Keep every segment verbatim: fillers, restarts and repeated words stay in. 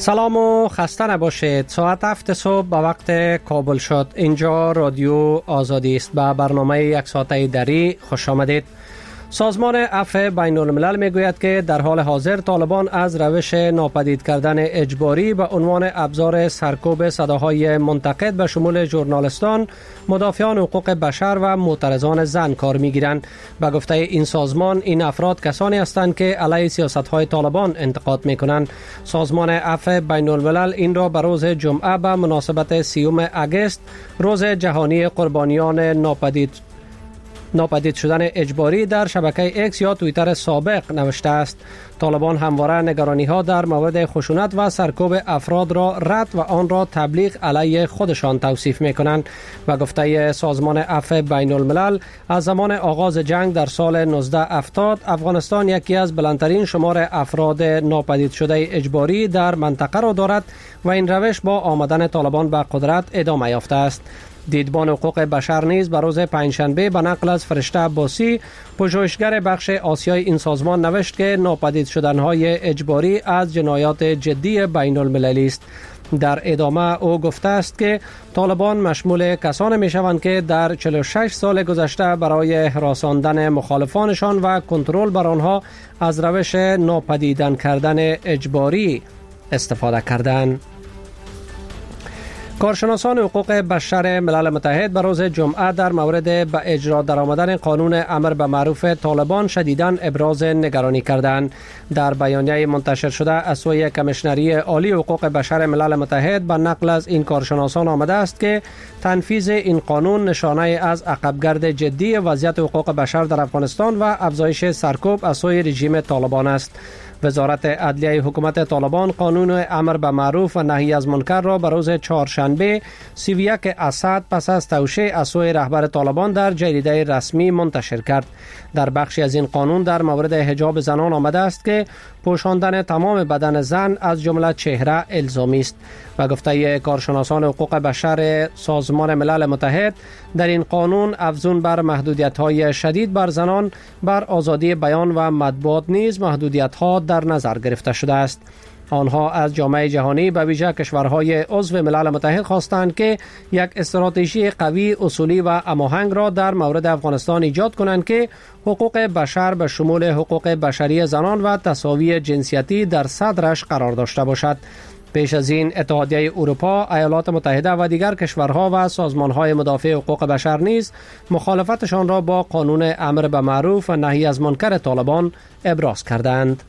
سلام و خسته نباشید. ساعت هفت صبح به وقت کابل شد. اینجا رادیو آزادی است. به برنامه یک ساعته دری خوش آمدید. سازمان عفو بین الملل میگوید که در حال حاضر طالبان از روش ناپدید کردن اجباری به عنوان ابزار سرکوب صداهای منتقد به شمول ژورنالیستان، مدافعان حقوق بشر و معترضان زن کار میگیرند. به گفته این سازمان، این افراد کسانی هستند که علیه سیاست‌های طالبان انتقاد میکنند. سازمان عفو بین الملل این را به روز جمعه به مناسبت سیوم اگست، روز جهانی قربانیان ناپدید ناپدید شدن اجباری، در شبکه اکس یا توییتر سابق نوشته است. طالبان همواره نگرانی ها در مورد خشونت و سرکوب افراد را رد و آن را تبلیغ علیه خودشان توصیف می کنند. و گفته سازمان عفو بین الملل، از زمان آغاز جنگ در سال نوزده هفتاد افغانستان یکی از بلندترین شمار افراد ناپدید شده اجباری در منطقه را دارد و این روش با آمدن طالبان به قدرت ادامه یافته است. دیدبان حقوق بشر نیز به روز پنجشنبه به نقل از فرشته عباسی، پژوهشگر بخش آسیای این سازمان، نوشت که ناپدید شدن‌های اجباری از جنایات جدی بین المللی است. در ادامه او گفته است که طالبان مشمول کسانی می‌شوند که در چهل و شش سال گذشته برای هراساندن مخالفانشان و کنترل بر آنها از روش ناپدیدن کردن اجباری استفاده کردند. کارشناسان حقوق بشر ملل متحد به روز جمعه در مورد به اجرا درآمدن قانون امر به معروف طالبان شدیداً ابراز نگرانی کردند. در بیانیه منتشر شده از سوی کمیشنری عالی حقوق بشر ملل متحد به نقل از این کارشناسان آمده است که تنفیذ این قانون نشانه از عقبگرد جدی وضعیت حقوق بشر در افغانستان و افزایش سرکوب از سوی رژیم طالبان است. وزارت عدلیه حکومت طالبان قانون امر به معروف و نهی از منکر را به روز چهارشنبه سی و یک اسد پس از توشیح از سوی رهبر طالبان در جریده رسمی منتشر کرد. در بخشی از این قانون در مورد حجاب زنان آمده است که پوشاندن تمام بدن زن از جمله چهره الزامی است. و گفته کارشناسان حقوق بشر سازمان ملل متحد، در این قانون افزون بر محدودیت‌های شدید بر زنان بر آزادی بیان و مطبوعات نیز محدودیت‌ها در نظر گرفته شده است. آنها از جامعه جهانی به ویژه کشورهای عضو ملل متحد خواستند که یک استراتژی قوی، اصولی و هماهنگ را در مورد افغانستان ایجاد کنند که حقوق بشر به شمول حقوق بشری زنان و تساوی جنسیتی در صدرش قرار داشته باشد. پیش از این اتحادیه اروپا، ایالات متحده و دیگر کشورها و سازمانهای مدافع حقوق بشر نیز مخالفتشان را با قانون امر به معروف و نهی از منکر طالبان ابراز کردند.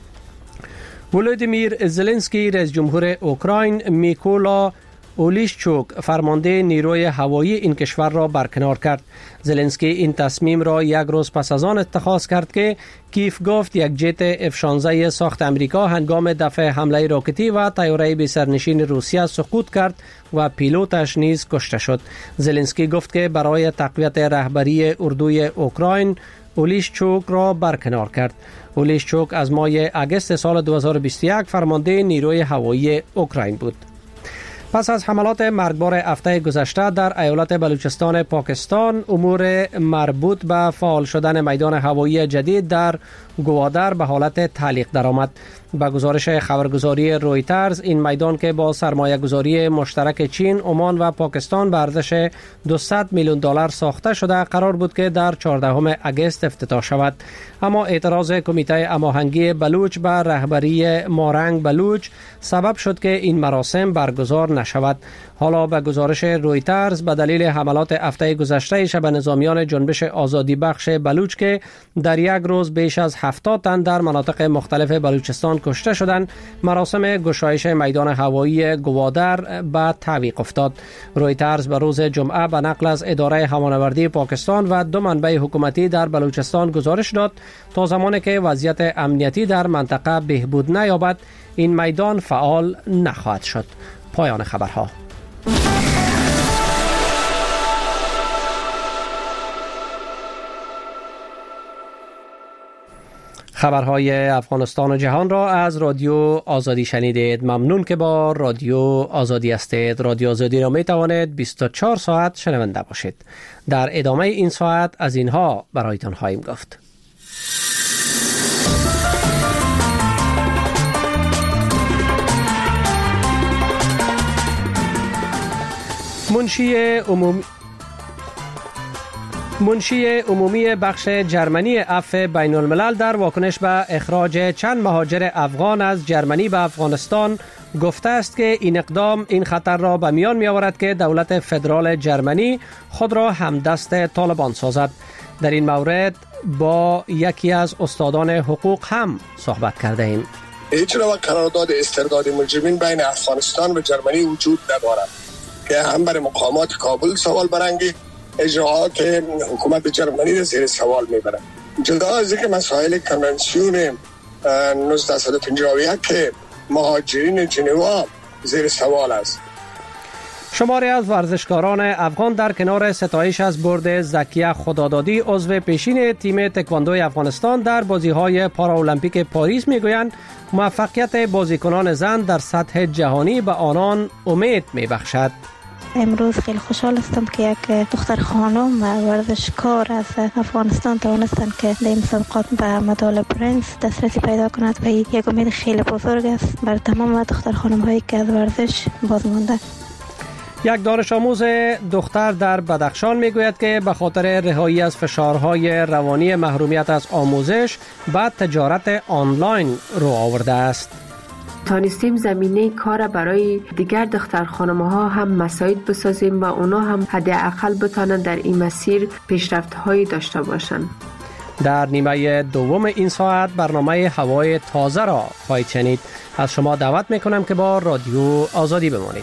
ولودیمیر زلنسکی رئیس جمهور اوکراین میکولا اولیشچوک فرمانده نیروی هوایی این کشور را برکنار کرد. زلنسکی این تصمیم را یک روز پس از آن اتخاذ کرد که کیف گفت یک جت اف شانزده ساخت امریکا هنگام دفع حمله راکتی و طیاره بی سرنشین روسیه سقوط کرد و پیلوتش نیز کشته شد. زلنسکی گفت که برای تقویت رهبری اردوی اوکراین اولیشچوک را برکنار کرد. اولیشچوک از ماه اگست سال دو هزار و بیست و یک فرمانده نیروی هوایی اوکراین بود. پس از حملات مرگبار هفته گذشته در ایالت بلوچستان پاکستان، امور مربوط به فعال شدن میدان هوایی جدید در گوادر به حالت تعلیق درآمد. با گزارش خبرگزاری رویترز، این میدان که با سرمایه گذاری مشترک چین، عمان و پاکستان به ارزش دویست میلیون دلار ساخته شده قرار بود که در چهاردهم اگست افتتاح شود. اما اعتراض کمیته هماهنگی بلوچ به رهبری مارنگ بلوچ سبب شد که این مراسم برگزار نشود. حالا به گزارش رویترز، به دلیل حملات هفته گذشته شب نظامیان جنبش آزادی بخش بلوچ که در یک روز بیش از هفتاد تن در مناطق مختلف بلوچستان کشته شدند، مراسم گشایش میدان هوایی گوادر به تعویق افتاد. رویترز به روز جمعه به نقل از اداره هوانوردی پاکستان و دو منبع حکومتی در بلوچستان گزارش داد تا زمانی که وضعیت امنیتی در منطقه بهبود نیابد، این میدان فعال نخواهد شد. پایان خبرها. خبرهای افغانستان و جهان را از رادیو آزادی شنیدید. ممنون که با رادیو آزادی هستید. رادیو آزادی را می توانید بیست و چهار ساعت شنونده باشید. در ادامه این ساعت از اینها برایتان خواهیم گفت. منشی عمومی منشی عمومی بخش جرمنی عفو بین الملل در واکنش به اخراج چند مهاجر افغان از جرمنی به افغانستان گفته است که این اقدام این خطر را به میان می آورد که دولت فدرال جرمنی خود را همدست طالبان سازد. در این مورد با یکی از استادان حقوق هم صحبت کرده ایم. هیچ نوع قرارداد استرداد مجرمین بین افغانستان و جرمنی وجود ندارد که هم برای مقامات کابل سوال برانگیخت، اجراعات حکومت جرمنی را زیر سوال میبرند. جدا از اینکه مسائل کنونسیون نوزده پنجاه و یک که مهاجرین جنوا زیر سوال است. شماری از ورزشکاران افغان در کنار ستایش از برد زکیه خدادادی عضو پیشین تیم تکواندوی افغانستان در بازی‌های پارالمپیک پاریس میگویند موفقیت بازیکنان زن در سطح جهانی به آنان امید میبخشد. امروز خیلی خوشحال هستم که یک دختر خانم و ورزشکار از افغانستان توانستند که در این مسابقات به مدال برنز دسترسی پیدا کند و یک امید خیلی بزرگ است بر تمام دختر خانم هایی که از ورزش باز مانده. یک دانش آموز دختر در بدخشان میگوید که به خاطر رهایی از فشارهای روانی محرومیت از آموزش به تجارت آنلاین رو آورده است. تانستیم زمینه کار برای دیگر دختر خانم‌ها هم مساعد بسازیم و اونا هم حداقل بتانند در این مسیر پیشرفت‌هایی داشته باشند. در نیمه دوم این ساعت برنامه هوای تازه را خواهید شنید. از شما دعوت میکنم که با رادیو آزادی بمانید.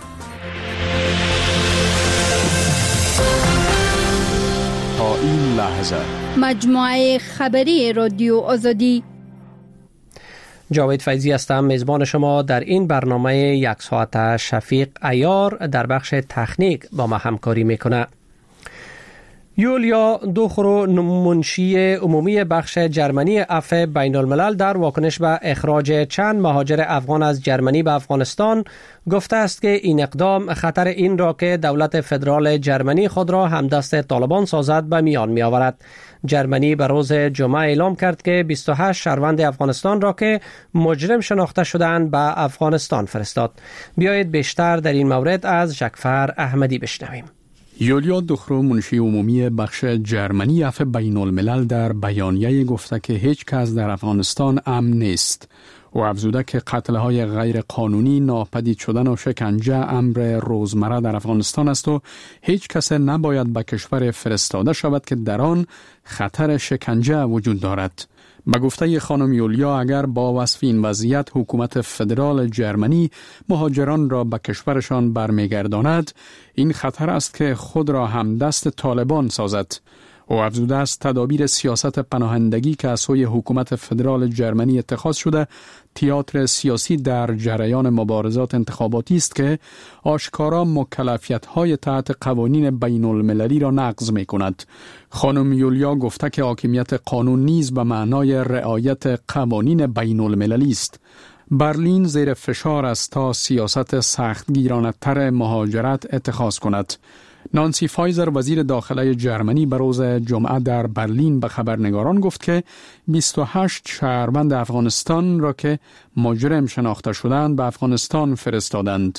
تا این لحظه مجموعه خبری رادیو آزادی. جاوید فیضی هستم، میزبان شما در این برنامه یک ساعت. شفیق عیار در بخش تکنیک با ما همکاری میکنه. یولیا دوخرو منشی عمومی بخش جرمنی عفو بین الملل در واکنش به اخراج چند مهاجر افغان از جرمنی به افغانستان گفته است که این اقدام خطر این را که دولت فدرال جرمنی خود را همدست طالبان سازد به میان می آورد. جرمنی به روز جمعه اعلام کرد که بیست و هشت شهروند افغانستان را که مجرم شناخته شدند به افغانستان فرستاد. بیایید بیشتر در این مورد از جعفر احمدی بشنویم. یولیا دوخرو منشی عمومی بخش جرمنی عفو بین الملل در بیانیه گفته که هیچ کس در افغانستان امن نیست و افزوده که قتل‌های غیر قانونی، ناپدید شدن و شکنجه امر روزمره در افغانستان است و هیچ کس نباید به کشور فرستاده شود که در آن خطر شکنجه وجود دارد. به گفته خانم یولیا اگر با وصف این وضعیت حکومت فدرال جرمنی مهاجران را به کشورشان برمیگرداند، این خطر است که خود را همدست طالبان سازد. و افزوده است تدابیر سیاست پناهندگی که از سوی حکومت فدرال جرمنی اتخاذ شده تئاتر سیاسی در جریان مبارزات انتخاباتی است که آشکارا مکلفیت‌های تحت قوانین بین المللی را نقض می‌کند. خانم یولیا گفته که حاکمیت قانون نیز به معنای رعایت قوانین بین المللی است. برلین زیر فشار است تا سیاست سختگیرانه‌تر مهاجرت اتخاذ کند. نانسی فایزر وزیر داخله جرمنی به روز جمعه در برلین به خبرنگاران گفت که بیست و هشت شهروند افغانستان را که مجرم شناخته شدند به افغانستان فرستادند.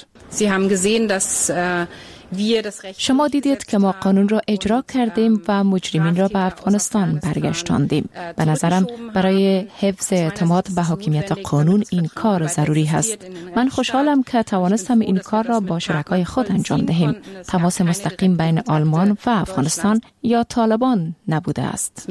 شما دیدید که ما قانون را اجرا کردیم و مجرمین را به افغانستان برگشتاندیم. به نظرم برای حفظ اعتماد به حاکمیت قانون این کار ضروری است. من خوشحالم که توانستم این کار را با شرکای خود انجام دهیم. تماس مستقیم بین آلمان و افغانستان یا طالبان نبوده است.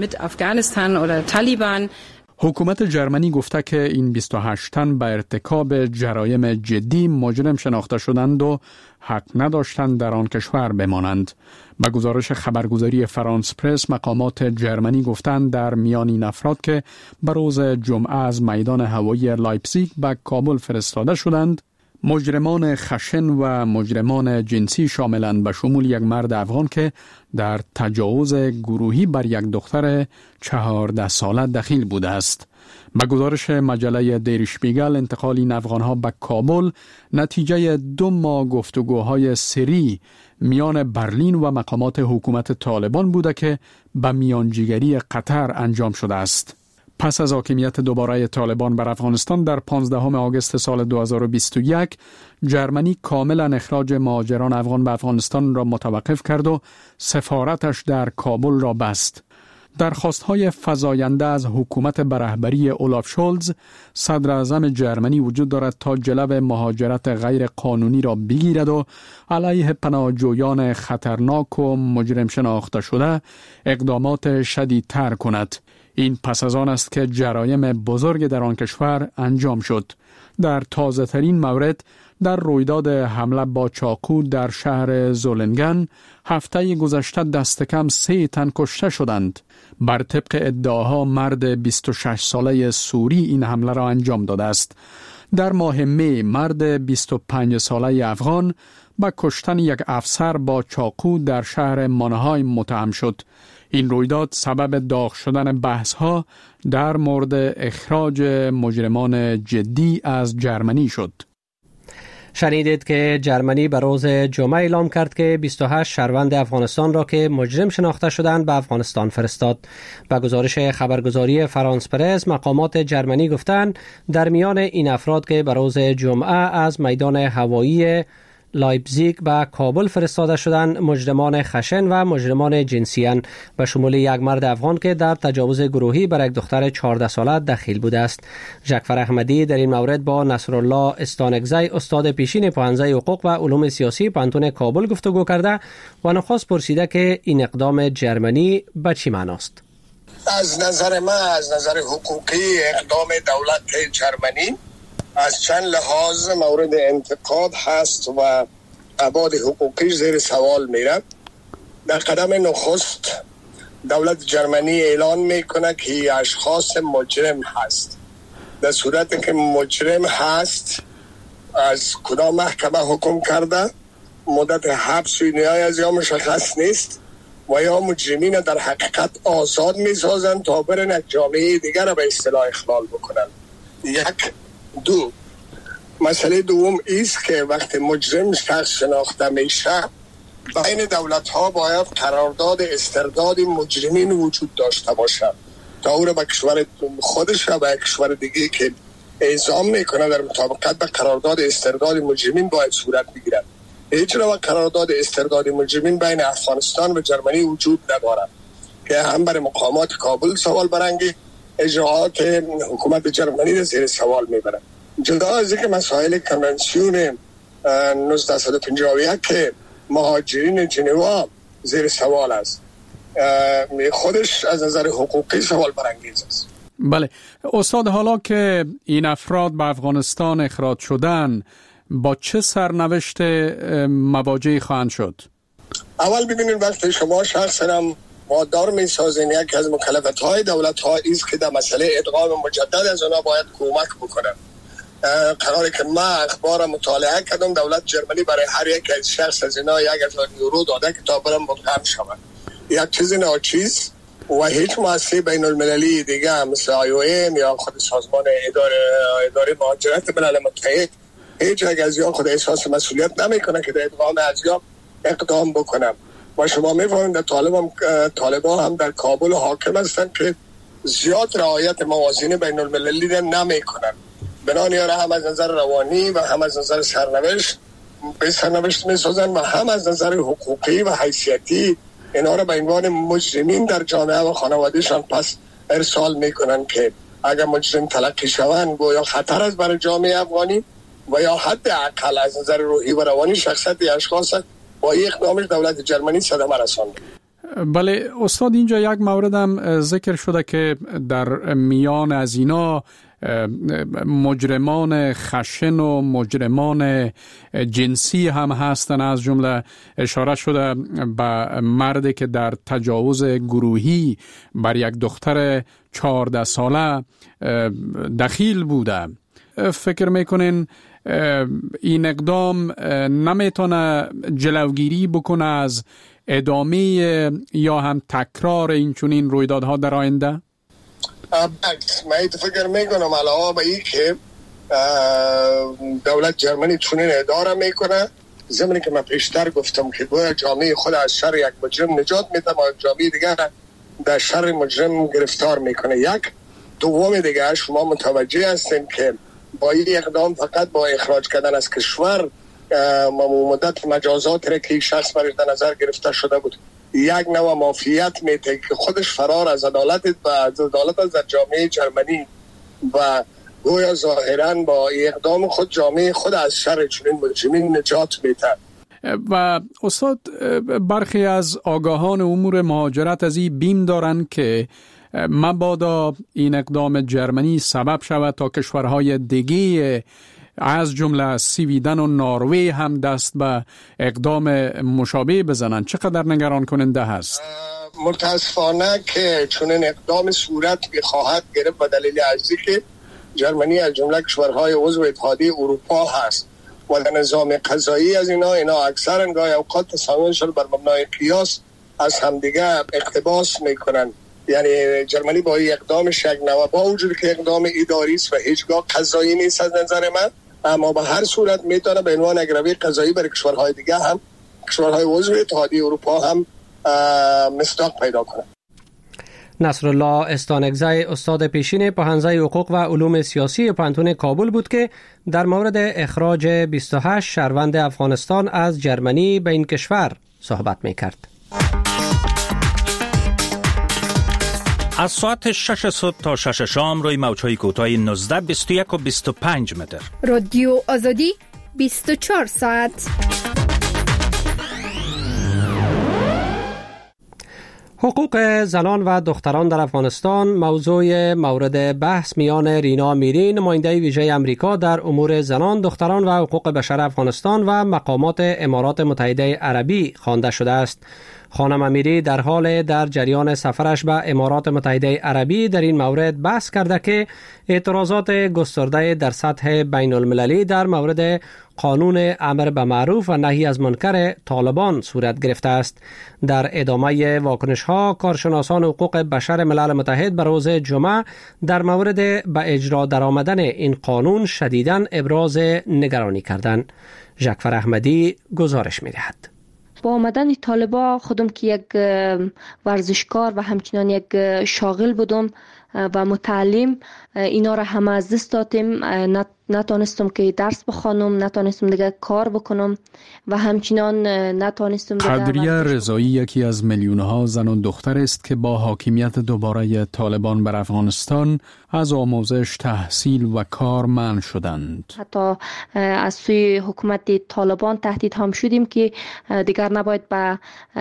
حکومت جرمنی گفته که این بیست و هشت تن به ارتکاب جرایم جدی مجرم شناخته شدند و حق نداشتند در آن کشور بمانند. به گزارش خبرگزاری فرانس پرس مقامات جرمنی گفتند در میان این افراد که به روز جمعه از میدان هوایی لایپزیگ به کابل فرستاده شدند مجرمان خشن و مجرمان جنسی شاملند، به شمول یک مرد افغان که در تجاوز گروهی بر یک دختر چهارده ساله دخیل بوده است. به گزارش مجله دیر شپیگل انتقال این افغانها به کابل نتیجه دو ماه گفتگوهای سری میان برلین و مقامات حکومت طالبان بوده که به میانجیگری قطر انجام شده است. پس از حاکمیت دوباره طالبان بر افغانستان در پانزدهم آگوست سال دو هزار و بیست و یک، جرمنی کاملا اخراج مهاجران افغان به افغانستان را متوقف کرد و سفارتش در کابل را بست. درخواست‌های فزاینده از حکومت به رهبری اولاف شولز، صدر اعظم جرمنی، وجود دارد تا جلو مهاجرت غیر قانونی را بگیرد و علیه پناهجویان خطرناک و مجرم شناخته شده اقدامات شدیدتر کند. این پس از آن است که جرایم بزرگ در آن کشور انجام شد. در تازه ترین مورد، در رویداد حمله با چاقو در شهر زولنگن هفته گذشته دست کم سه تن کشته شدند. بر طبق ادعاها مرد بیست و شش ساله سوری این حمله را انجام داده است. در ماه می مرد بیست و پنج ساله افغان به کشتن یک افسر با چاقو در شهر مانهایم متهم شد. این رویداد سبب داغ شدن بحث‌ها در مورد اخراج مجرمان جدی از جرمنی شد. شنیدید که جرمنی به روز جمعه اعلام کرد که بیست و هشت شهروند افغانستان را که مجرم شناخته شدند به افغانستان فرستاد. به گزارش خبرگزاری فرانس پرس، مقامات جرمنی گفتند در میان این افراد که به روز جمعه از میدان هوایی لایپزیگ به کابل فرستاده شدند، مجرمان خشن و مجرمان جنسیان به شمول یک مرد افغان که در تجاوز گروهی بر یک دختر چهارده ساله دخیل بوده است. جعفر احمدی در این مورد با نصرالله استانکزی، استاد پیشین پوهنځی حقوق و علوم سیاسی پوهنتون کابل گفتگو کرده و نخواست پرسیده که این اقدام جرمنی به چی معناست. از نظر من، از نظر حقوقی، اقدام دولت جرمنی از چند لحاظ مورد انتقاد هست و ابعاد حقوقی زیر سوال میره. در قدم نخست دولت جرمنی اعلان میکنه که اشخاص مجرم هست. در صورتی که مجرم هست از کدام محکمه حکم کرده، مدت حبس و نهایی از یا مشخص نیست و یا مجرمین در حقیقت آزاد میسازن تا برن یک جامعه دیگر را به اصطلاح اخلال بکنن. یک دو مسئله دوم ایست که وقتی مجرم شخص شناخته میشه، بین دولت ها باید قرارداد استرداد مجرمین وجود داشته باشه تا او را به کشور خودش و به کشور دیگه که اعزام میکنه در مطابقت به قرارداد استرداد مجرمین باید صورت بگیرد. هیچ نوع قرارداد استرداد مجرمین بین افغانستان و جرمنی وجود ندارد که هم برای مقامات کابل سوال برانگیخت، اجراعات حکومت جرمنی زیر سوال میبرد. جدا از اینکه مسائل کنونسیون نوزده پنجاه و یک که مهاجرین جنوا زیر سوال است، خودش از نظر حقوقی سوال برانگیز است. بله استاد، حالا که این افراد به افغانستان اخراج شدن، با چه سرنوشت مواجه خواهند شد؟ اول ببینید وقتی شما شخص هم وادار میسازین، یک از مکلفت‌های دولت ها ایست که در مسئله ادغام مجدد از اونا باید کمک بکنن. قراره که من اخبار مطالعه کردم، دولت جرمنی برای هر یک از شخص از اینا یک هزار یورو داده که تا برم مدغم شود. یک چیز ناچیز و هیچ مؤسسه بین المللی دیگه مثل آی او ام یا خود سازمان اداره اداره مهاجرت ملل متحد هیچ یک از یا خود احساس مسئولیت نمیکنه که در ادغام از یا اقدام بکنم. و شما میفهمید در طالب هم طالبان هم در کابل حاکم هستن که زیاد رعایت موازین بین المللی نمیکنن. بنابراین هم از نظر روانی و هم از نظر سرنوشت به سرنوشت میسازن و هم از نظر حقوقی و حیثیتی اینا را به عنوان مجرمین در جامعه و خانوادهشان پس ارسال میکنن که اگر مجرم تلقی شوند گویا خطر است برای جامعه افغانی و یا حداقل از نظر روحی و روانی شخصیت اشخاص با یک اقدامش دولت جرمنی صدمه رسانده. بله استاد، اینجا یک مورد هم ذکر شده که در میان از اینا مجرمان خشن و مجرمان جنسی هم هستن. از جمله اشاره شده به مردی که در تجاوز گروهی بر یک دختر چهارده ساله دخیل بوده. فکر میکنین این اقدام نمیتونه جلوگیری بکنه از ادامه یا هم تکرار این چنین رویدادها در آینده؟ من فکر میکنم علاوه به این که دولت جرمنی چنین اداره میکنه، زمانی که من پیشتر گفتم که باید جامعه خود از شر یک مجرم نجات میده و جامعه دیگر در شر مجرم گرفتار میکنه. یک دوم دیگه شما متوجه هستین که با این اقدام فقط با اخراج کردن از کشور مدت مجازات را که شخص برای در نظر گرفته شده بود یک نوع مافیت میته که خودش فرار از عدالت و از عدالت از جامعه جرمنی و گویا ظاهرا با اقدام خود جامعه خود از شر چنین مجرمین نجات میده. و استاد برخی از آگاهان امور مهاجرت از این بیم دارند که مبادا این اقدام جرمنی سبب شود تا کشورهای دیگه از جمله سویدن و نروژ هم دست به اقدام مشابه بزنند. چقدر نگران کننده هست؟ متاسفانه که چنین اقدام صورت بخواهد گرفت به دلیل عجزی که جرمنی از جمله کشورهای عضو اتحادیه اروپا هست و در نظام قضایی از اینا اینا اکثر انگاه اوقات تصمیمشون بر مبنای قیاس از همدیگه اقتباس میکنن. یعنی جرمنی با این اقدامش یک نوع با وجود که اقدام اداری است و هیچگاه قضایی نیست از نظر من، اما به هر صورت میتونه به عنوان اگروی قضایی برای کشورهای دیگه هم کشورهای عضو اتحادیه اروپا هم مصداق پیدا کنه. نصرالله استانکزی استاد پیشین پوهنځی حقوق و علوم سیاسی پوهنتون کابل بود که در مورد اخراج بیست و هشت شهروند افغانستان از جرمنی به این کشور صحبت میکرد. از ساعت شش صبح تا شش شام روی موج‌های کوتاه نوزده، بیست و یک و بیست و پنج متر. رادیو آزادی بیست و چهار ساعت. حقوق زنان و دختران در افغانستان موضوع مورد بحث میان رینا میری، نماینده ویژه امریکا در امور زنان، دختران و حقوق بشر افغانستان و مقامات امارات متحده عربی خوانده شده است. خانم امیری در حال در جریان سفرش به امارات متحده عربی در این مورد بحث کرده که اعتراضات گسترده در سطح بین المللی در مورد قانون امر به معروف و نهی از منکر طالبان صورت گرفته است. در ادامه واکنش ها کارشناسان حقوق بشر ملل متحد به روز جمعه در مورد به اجرا درآمدن این قانون شدیداً ابراز نگرانی کردند. ژکفر احمدی گزارش می‌دهد. با آمدن طالبا خودم که یک ورزشکار و همچنان یک شاغل بودم و متعلم، اینا را همه از دست دادیم. نتونستم که درس بخوانم، نتونستم دیگه کار بکنم و همچنان نتونستم دیگه. قدریه رضایی یکی از میلیون‌ها زن و دختر است که با حاکمیت دوباره طالبان بر افغانستان از آموزش، تحصیل و کار منع شدند. حتی از سوی حکومت طالبان تهدید هم شدیم که دیگر نباید به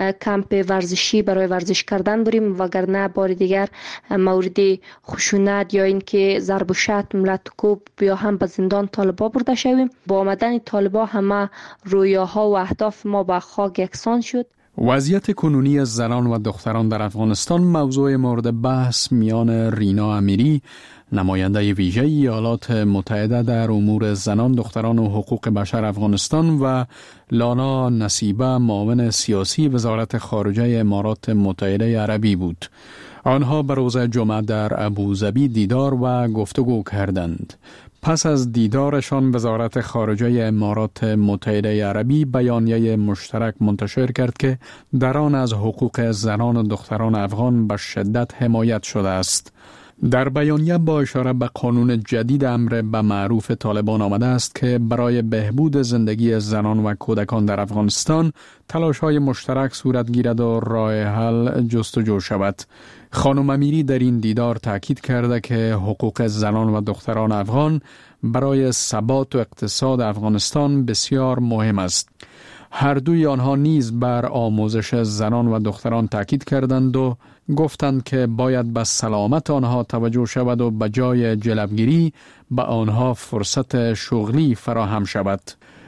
کمپ ورزشی برای ورزش کردن بریم، وگرنه بار دیگر مورد خشونت یا اینکه ضرب و شتم، لطکوب یا هم به زندان طالبا برده شویم. با آمدن طالبا همه رویاها و اهداف ما به خاک یکسان شد. وضعیت کنونی زنان و دختران در افغانستان موضوع مورد بحث میان رینا امیری، نماینده ویژه ایالات متحده در امور زنان، دختران و حقوق بشر افغانستان و لانا نصیبه، معاون سیاسی وزارت خارجه امارات متحده عربی بود. آنها به روز جمعه در ابوظبی دیدار و گفتگو کردند. پس از دیدارشان وزارت خارجه امارات متحده عربی بیانیه مشترک منتشر کرد که در آن از حقوق زنان و دختران افغان به شدت حمایت شده است. در بیانیه با اشاره به قانون جدید امر به معروف طالبان آمده است که برای بهبود زندگی زنان و کودکان در افغانستان تلاش‌های مشترک صورت گیرد و راه حل جستجو شود. خانم امیری در این دیدار تاکید کرده که حقوق زنان و دختران افغان برای ثبات و اقتصاد افغانستان بسیار مهم است. هر دوی آنها نیز بر آموزش زنان و دختران تاکید کردند و گفتند که باید به سلامت آنها توجه شود و به جای جلبگیری به آنها فرصت شغلی فراهم شود.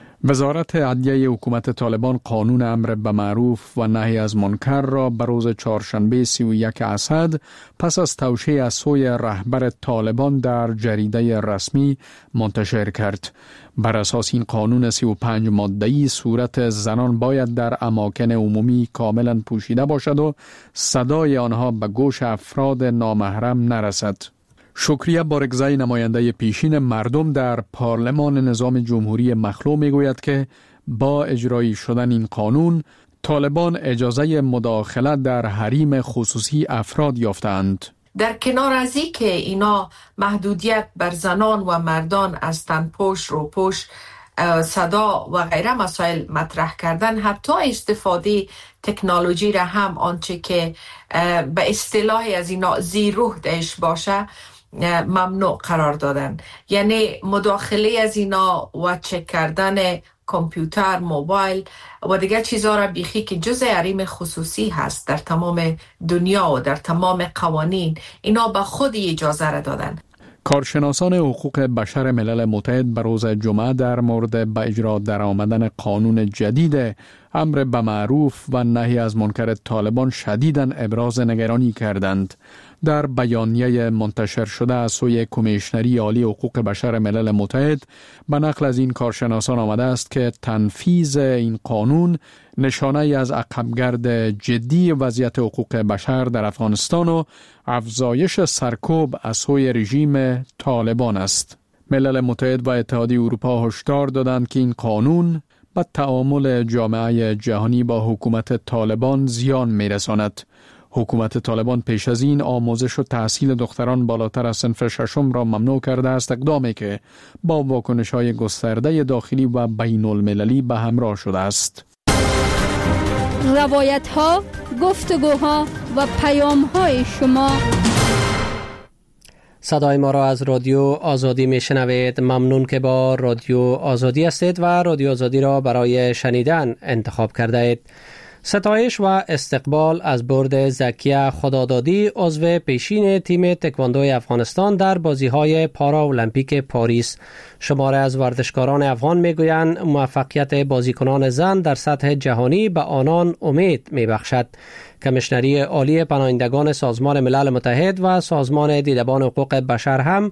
وزارت عدلیه حکومت طالبان قانون امر به معروف و نهی از منکر را به روز چهارشنبه سی و یک اسد پس از توشیح از سوی رهبر طالبان در جریده رسمی منتشر کرد. بر اساس این قانون سی و پنج ماده‌ای صورت زنان باید در اماکن عمومی کاملا پوشیده باشد و صدای آنها به گوش افراد نامحرم نرسد. شکریه بارگزای نماینده پیشین مردم در پارلمان نظام جمهوری مخلوع میگوید که با اجرایی شدن این قانون طالبان اجازه مداخله در حریم خصوصی افراد یافتند. در کنار از این که اینا محدودیت بر زنان و مردان از تنپوش، روپوش، صدا و غیره مسائل مطرح کردن، حتی استفاده تکنولوژی را هم آنچه که به اصطلاح از اینا زیروح دهش باشه ممنوع قرار دادن. یعنی مداخله از اینا و چک کردن کامپیوتر، موبایل و دیگر چیزها را بیخی که جزء حریم خصوصی هست در تمام دنیا و در تمام قوانین، اینا به خود اجازه را دادن. کارشناسان حقوق بشر ملل متحد به روز جمعه در مورد به اجرا درآمدن قانون جدید امر به معروف و نهی از منکر طالبان شدیداً ابراز نگرانی کردند. در بیانیه منتشر شده از سوی کمیشنری عالی حقوق بشر ملل متحد به نقل از این کارشناسان آمده است که تنفیذ این قانون نشانه از عقبگرد جدی وضعیت حقوق بشر در افغانستان و افزایش سرکوب از سوی رژیم طالبان است. ملل متحد و اتحادیه اروپا هشدار دادند که این قانون به تعامل جامعه جهانی با حکومت طالبان زیان می‌رساند. حکومت طالبان پیش از این آموزش و تحصیل دختران بالاتر از صنف ششم را ممنوع کرده است، اقدامی که با واکنش‌های گسترده داخلی و بین المللی به همراه شده است. روایت‌ها، گفتگوها و پیام‌های شما. صدای ما را از رادیو آزادی میشنوید. ممنون که با رادیو آزادی هستید و رادیو آزادی را برای شنیدن انتخاب کرده اید. ستایش و استقبال از برد زکیه خدادادی، عضو پیشین تیم تکواندوی افغانستان در بازی‌های پارا المپیک پاریس. شماره از ورزشکاران افغان میگویند موفقیت بازیکنان زن در سطح جهانی به آنان امید میبخشد. کمیشنری عالی پناهندگان سازمان ملل متحد و سازمان دیدبان حقوق بشر هم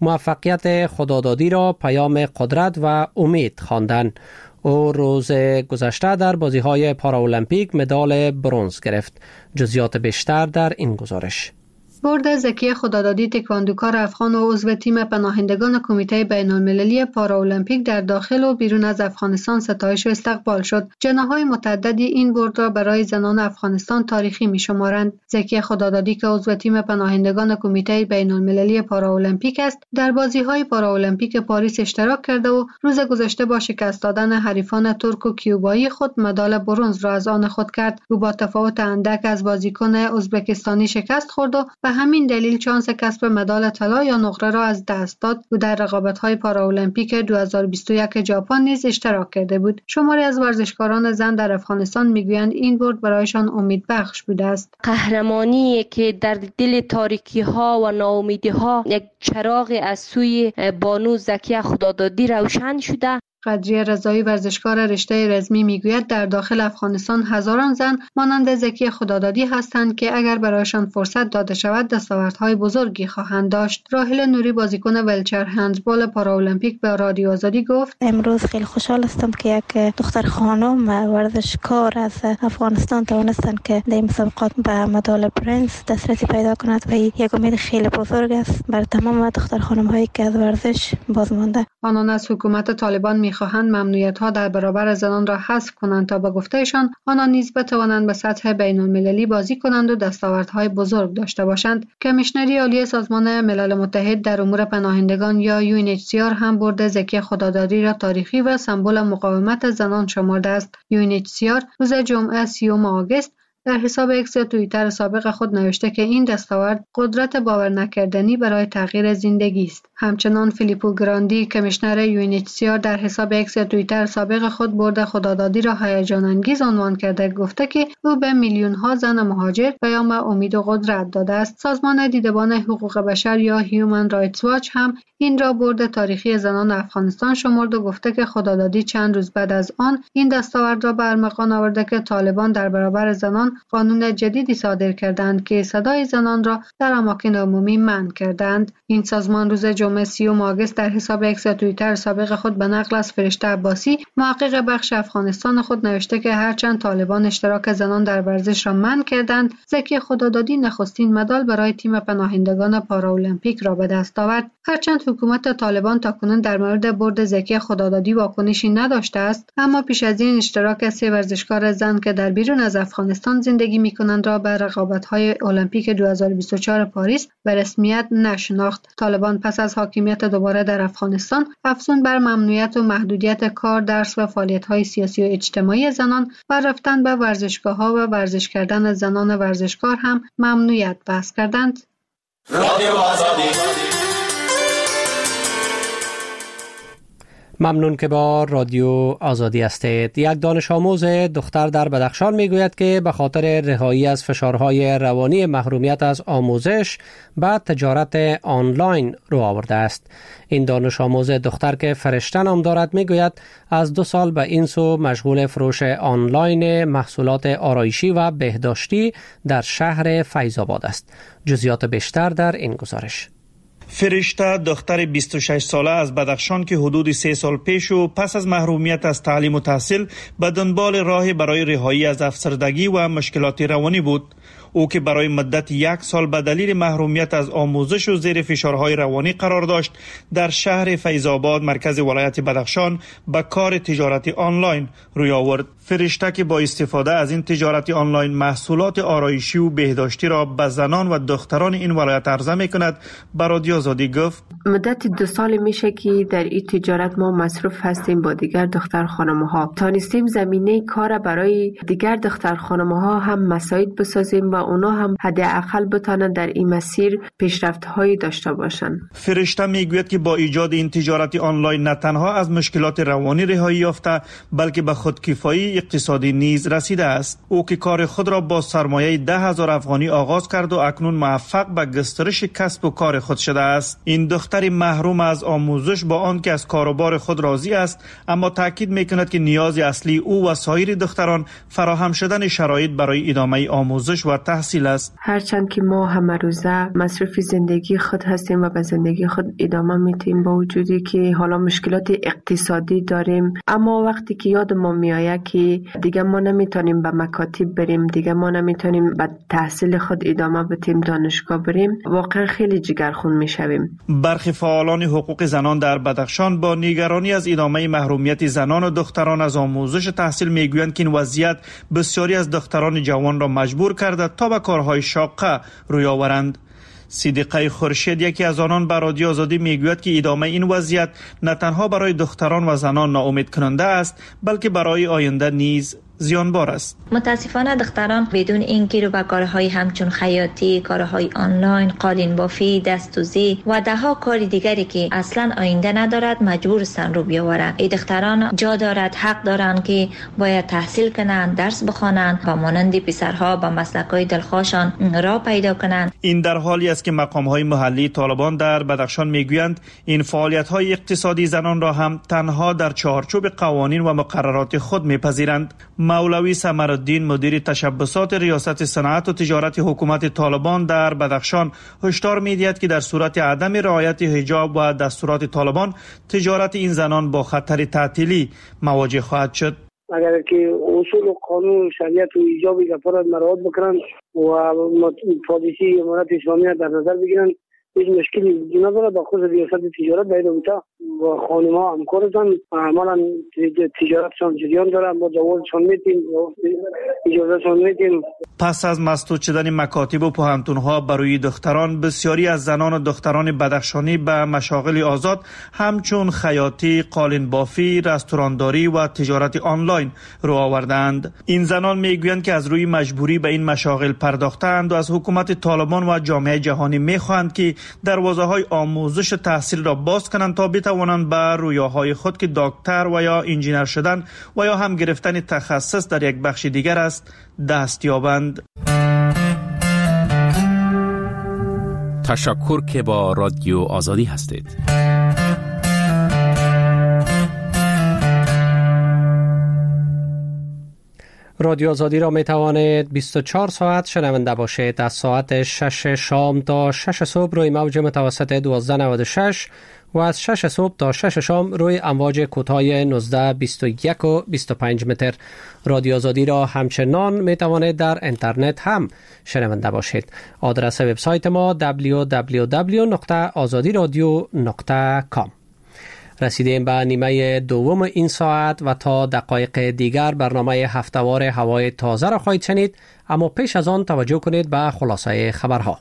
موفقیت خدادادی را پیام قدرت و امید خواندند. او روز گذشته در بازی‌های پاراولمپیک مدال برنز گرفت. جزئیات بیشتر در این گزارش. برد زکیه خدادادی، تکواندوکار افغان و عضو تیم پناهندگان کمیته بین‌المللی پاراولمپیک در داخل و بیرون از افغانستان ستایش و استقبال شد. جناح‌های متعددی این برد را برای زنان افغانستان تاریخی می‌شمارند. زکیه خدادادی که عضو تیم پناهندگان کمیته بین‌المللی پاراولمپیک است، در بازی‌های پاراولمپیک پاریس اشتراک کرده و روز گذشته با شکست دادن حریفان ترک و کیوبایی خود مدال برنز را از آن خود کرد. او با تفاوت اندک از بازیکن ازبکستانی شکست خورد و به همین دلیل چانس کسب مدال طلا یا نقره را از دست داد. او در رقابت‌های پاراولمپیک دو هزار و بیست و یک ژاپن نیز اشتراک کرده بود. شماری از ورزشکاران زن در افغانستان میگویند این برد برایشان امیدبخش بوده است. قهرمانی که در دل تاریکی‌ها و ناامیدی‌ها یک چراغ از سوی بانو زکیه خدادادی روشن شده. قدریه رضایی، ورزشکار رشته رزمی، میگوید در داخل افغانستان هزاران زن مانند زکیه خدادادی هستند که اگر برایشان فرصت داده شود دستاوردهای بزرگی خواهند داشت. راحله نوری، بازیکن ویلچر هندبال پاراولمپیک، به رادیو آزادی گفت: امروز خیلی خوشحال هستم که یک دختر خانم ورزشکار از افغانستان توانستند که در مسابقات به مدال برنز دسترسی پیدا کند و یک امید خیلی بزرگ است بر تمام دختر خانم هایی که از ورزش باز مانده. آنان از حکومت طالبان می‌خواهند ممنوعیت‌ها در برابر زنان را حذف کنند تا به گفتهشان آنان نیز بتوانند به سطح بین‌المللی بازی کنند و دستاوردهای بزرگ داشته باشند. کمیشنری عالی سازمان ملل متحد در امور پناهندگان یا یو ان اچ سی آر هم برد زکیه خدادادی را تاریخی و سمبل مقاومت زنان شمرده است. یو ان اچ سی آر روز جمعه سیوم آگوست در حساب اکس یا توییتر سابق خود نوشته که این دستاورد قدرت باور نکردنی برای تغییر زندگی است. همچنان فیلیپو گراندی، کمیشنر یو ان اچ سی آر، در حساب اکس یا توییتر سابق خود برد خدادادی را هیجان انگیز عنوان کرده، گفته که او به میلیون ها زن مهاجر پیام امید و قدرت داده است. سازمان دیدبان حقوق بشر یا هیومن رایتس واچ هم این را برد تاریخی زنان افغانستان شمرد و گفته که خدادادی چند روز بعد از آن این دستاورد را به ارمغان آورده که طالبان در برابر زنان قانون جدیدی صادر کردند که صدای زنان را در اماکن عمومی منع کردند. این سازمان روز جمعه سیوم آگوست در حساب اکس یا توییتر سابق خود به نقل از فرشته عباسی، محقق بخش افغانستان خود نوشته که هرچند طالبان اشتراک زنان در ورزش را منع کردند، زکیه خدادادی نخستین مدال برای تیم پناهندگان پاراولمپیک را به دست آورد. هرچند حکومت طالبان تاکنون در مورد برد زکیه خدادادی واکنشی نداشته است، اما پیش از این اشتراک سه ورزشکار زن که در بیرون از افغانستان آن زندگی می‌کنند را به رقابت‌های المپیک دو هزار و بیست و چهار پاریس به رسمیت نشناخت. طالبان پس از حاکمیت دوباره در افغانستان افزون بر ممنوعیت و محدودیت کار، درس و فعالیت‌های سیاسی و اجتماعی زنان و رفتن به ورزشگاه‌ها و ورزش کردن زنان ورزشکار هم ممنوعیت بحث کردند. رادیو آزادی. ممنون که با رادیو آزادی هستید. یک دانش آموز دختر در بدخشان میگوید که به خاطر رهایی از فشارهای روانی محرومیت از آموزش به تجارت آنلاین رو آورده است. این دانش آموز دختر که فرشته نام دارد میگوید از دو سال به این سو مشغول فروش آنلاین محصولات آرایشی و بهداشتی در شهر فیض آباد است. جزئیات بیشتر در این گزارش. فرشته دختر بیست و شش ساله از بدخشان که حدود سه سال پیش و پس از محرومیت از تعلیم و تحصیل به دنبال راه برای رهایی از افسردگی و مشکلات روانی بود. او که برای مدت یک سال به دلیل محرومیت از آموزش و زیر فشارهای روانی قرار داشت، در شهر فیض آباد مرکز ولایت بدخشان به کار تجارت آنلاین روی آورد. فرشته که با استفاده از این تجارت آنلاین محصولات آرایشی و بهداشتی را به زنان و دختران این ولایت عرضه می‌کند، به رادیو آزادی گفت مدت دو سال میشه که در این تجارت ما مصروف هستیم. با دیگر دختر خانم‌ها تانستیم زمینه کار برای دیگر دختر خانم‌ها هم مساعد بسازیم و اونا هم حداقل بتونن در این مسیر پیشرفت‌هایی داشته باشن. فرشته میگوید که با ایجاد این تجارت آنلاین نه تنها از مشکلات روانی رهایی یافته، بلکه به خودکفایی اقتصادی نیز رسیده است. او که کار خود را با سرمایه ده هزار افغانی آغاز کرد و اکنون موفق به گسترش کسب و کار خود شده است. این دختر محروم از آموزش با آنکه از کاروبار خود راضی است، اما تاکید میکند که نیاز اصلی او و سایر دختران فراهم شدن شرایط برای ادامه آموزش و تحصیل است. هرچند که ما همه روزه مصروف زندگی خود هستیم و به زندگی خود ادامه میدیم، با وجودی که حالا مشکلات اقتصادی داریم، اما وقتی که یاد ما میآید که دیگه ما نمیتونیم به مکاتب بریم، دیگه ما نمیتونیم به تحصیل خود ادامه بدیم، دانشگاه بریم، واقعا خیلی جگرخون میشویم. برخی فعالان حقوق زنان در بدخشان با نگرانی از ادامه محرومیت زنان و دختران از آموزش تحصیل میگویند که این وضعیت بسیاری از دختران جوان را مجبور کرده تا به کارهای شاقه روی آورند. صدیقه خورشید یکی از آنان به رادیو آزادی میگوید که ادامه این وضعیت نه تنها برای دختران و زنان ناامید کننده است، بلکه برای آینده نیز زیانبار است. متاسفانه دختران بدون اینکه رو به کارهای همچون خیاطی، کارهای آنلاین، قالین بافی، دستوزی و ده ها کار دیگری که اصلا آینده ندارد مجبور هستند رو بیاورند. این دختران جا دارد، حق دارند که باید تحصیل کنند، درس بخوانند و مانند پسرها به مسلک‌های دلخواشان راه پیدا کنند. این در حالی است که مقام‌های محلی طالبان در بدخشان میگویند این فعالیت‌های اقتصادی زنان را هم تنها در چارچوب قوانین و مقررات خود میپذیرند. مولوی سمرالدین مدیر تشبسات ریاست صنعت و تجارت حکومت طالبان در بدخشان هشدار می‌دهد که در صورت عدم رعایت حجاب و دستورات طالبان تجارت این زنان با خطر تعطیلی مواجه خواهد شد. اگر که اصول و قانون شریعت و ایجاب گفارت مراعات بکنند و پالیسی امارت اسلامی در نظر بگیرند، هیچ مشکلی وجود نداره. با خود ریاست تجارت باید اونجا و خانم‌ها همکارتان عملاً تجارتشان جریان داره، ما جوازشان میدیم، اجازهشان میدیم. پس از مسدود شدن مکاتب و پوهنتون‌ها برای دختران، بسیاری از زنان و دختران بدخشانی به مشاغل آزاد همچون خیاطی، قالین بافی، رستورانداری و تجارت آنلاین رو آوردند. این زنان میگویند که از روی مجبوری به این مشاغل پرداختند و از حکومت طالبان و جامعه جهانی میخواهند که دروازه‌های آموزش تحصیل را باز کنند تا بتوانند به رویاهای خود که دکتر و یا انجینر شدن و یا هم گرفتن تخصص در یک بخش دیگر است دست یابند. تشکر که با رادیو آزادی هستید. رادیو آزادی را می توانید بیست و چهار ساعت شنونده باشید. از ساعت شش شام تا شش صبح روی موج متوسط دوازده نود و شش و از شش صبح تا شش شام روی امواج کوتاه نوزده بیست و یک و بیست و پنج متر. رادیو آزادی را همچنان می توانید در اینترنت هم شنونده باشید. آدرس وبسایت ما دبلیو دبلیو دبلیو نقطه آزادی رادیو نقطه کام. رسیدیم به نیمه دوم این ساعت و تا دقایق دیگر برنامه هفتهوار هوای تازه را خواهید شنید. اما پیش از آن توجه کنید به خلاصه خبرها.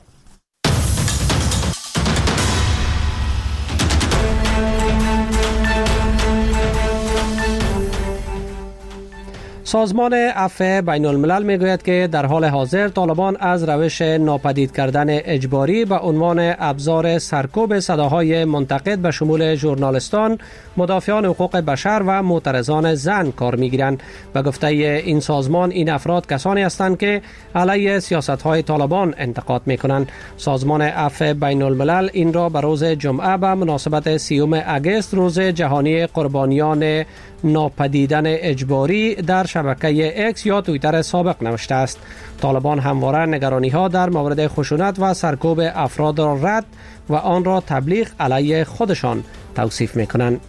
سازمان عفو بین الملل می گوید که در حال حاضر طالبان از روش ناپدید کردن اجباری به عنوان ابزار سرکوب صداهای منتقد به شمول ژورنالیستان، مدافعان حقوق بشر و معترضان زن کار می گیرند. به گفته این سازمان این افراد کسانی هستند که علیه سیاست های طالبان انتقاد می کنند. سازمان عفو بین الملل این را به روز جمعه به مناسبت سیوم اگست روز جهانی قربانیان ناپدیدن اجباری در شبکه اکس یا توییتر سابق نوشته است. طالبان همواره نگرانی ها در مورد خشونت و سرکوب افراد را رد و آن را تبلیغ علیه خودشان توصیف می کنند.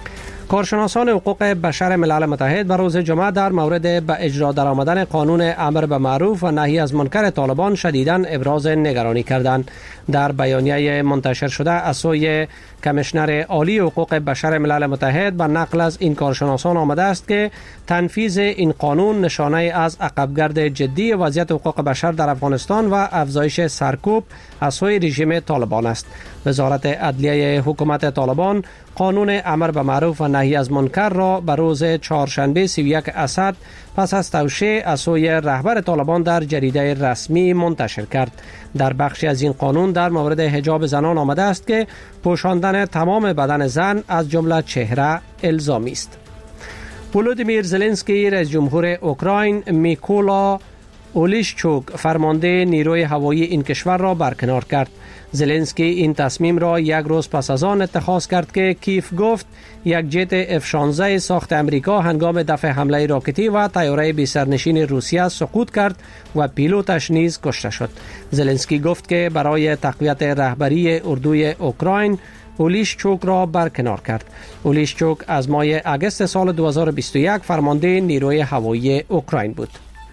کارشناسان حقوق بشر ملل متحد به روز جمعه در مورد به اجرا درآمدن قانون امر به معروف و نهی از منکر طالبان شدیداً ابراز نگرانی کردند. در بیانیه منتشر شده از سوی کمیشنر عالی حقوق بشر ملل متحد به نقل از این کارشناسان آمده است که تنفیذ این قانون نشانه از عقبگرد جدی وضعیت حقوق بشر در افغانستان و افزایش سرکوب از سوی رژیم طالبان است. وزارت عدلیه حکومت طالبان قانون امر به معروف و نهی از منکر را به روز چهارشنبه سی و یک اسد پس از توشیح از سوی رهبر طالبان در جریده رسمی منتشر کرد. در بخشی از این قانون در مورد حجاب زنان آمده است که پوشاندن تمام بدن زن از جمله چهره الزامی است. ولودیمیر زلنسکی رئیس جمهور اوکراین میکولا اولیشچوک فرمانده نیروی هوایی این کشور را برکنار کرد. زلنسکی این تصمیم را یک روز پس از آن اتخاذ کرد که کیف گفت یک جت اف شانزده ساخت امریکا هنگام دفع حمله راکتی و طیاره بی سرنشین روسیه سقوط کرد و پیلوتش نیز کشته شد. زلنسکی گفت که برای تقویت رهبری اردوی اوکراین اولیشچوک را برکنار کرد. اولیشچوک از ماه اگست سال دو هزار و بیست و یک فرمانده نیروی هوایی اوکراین بود.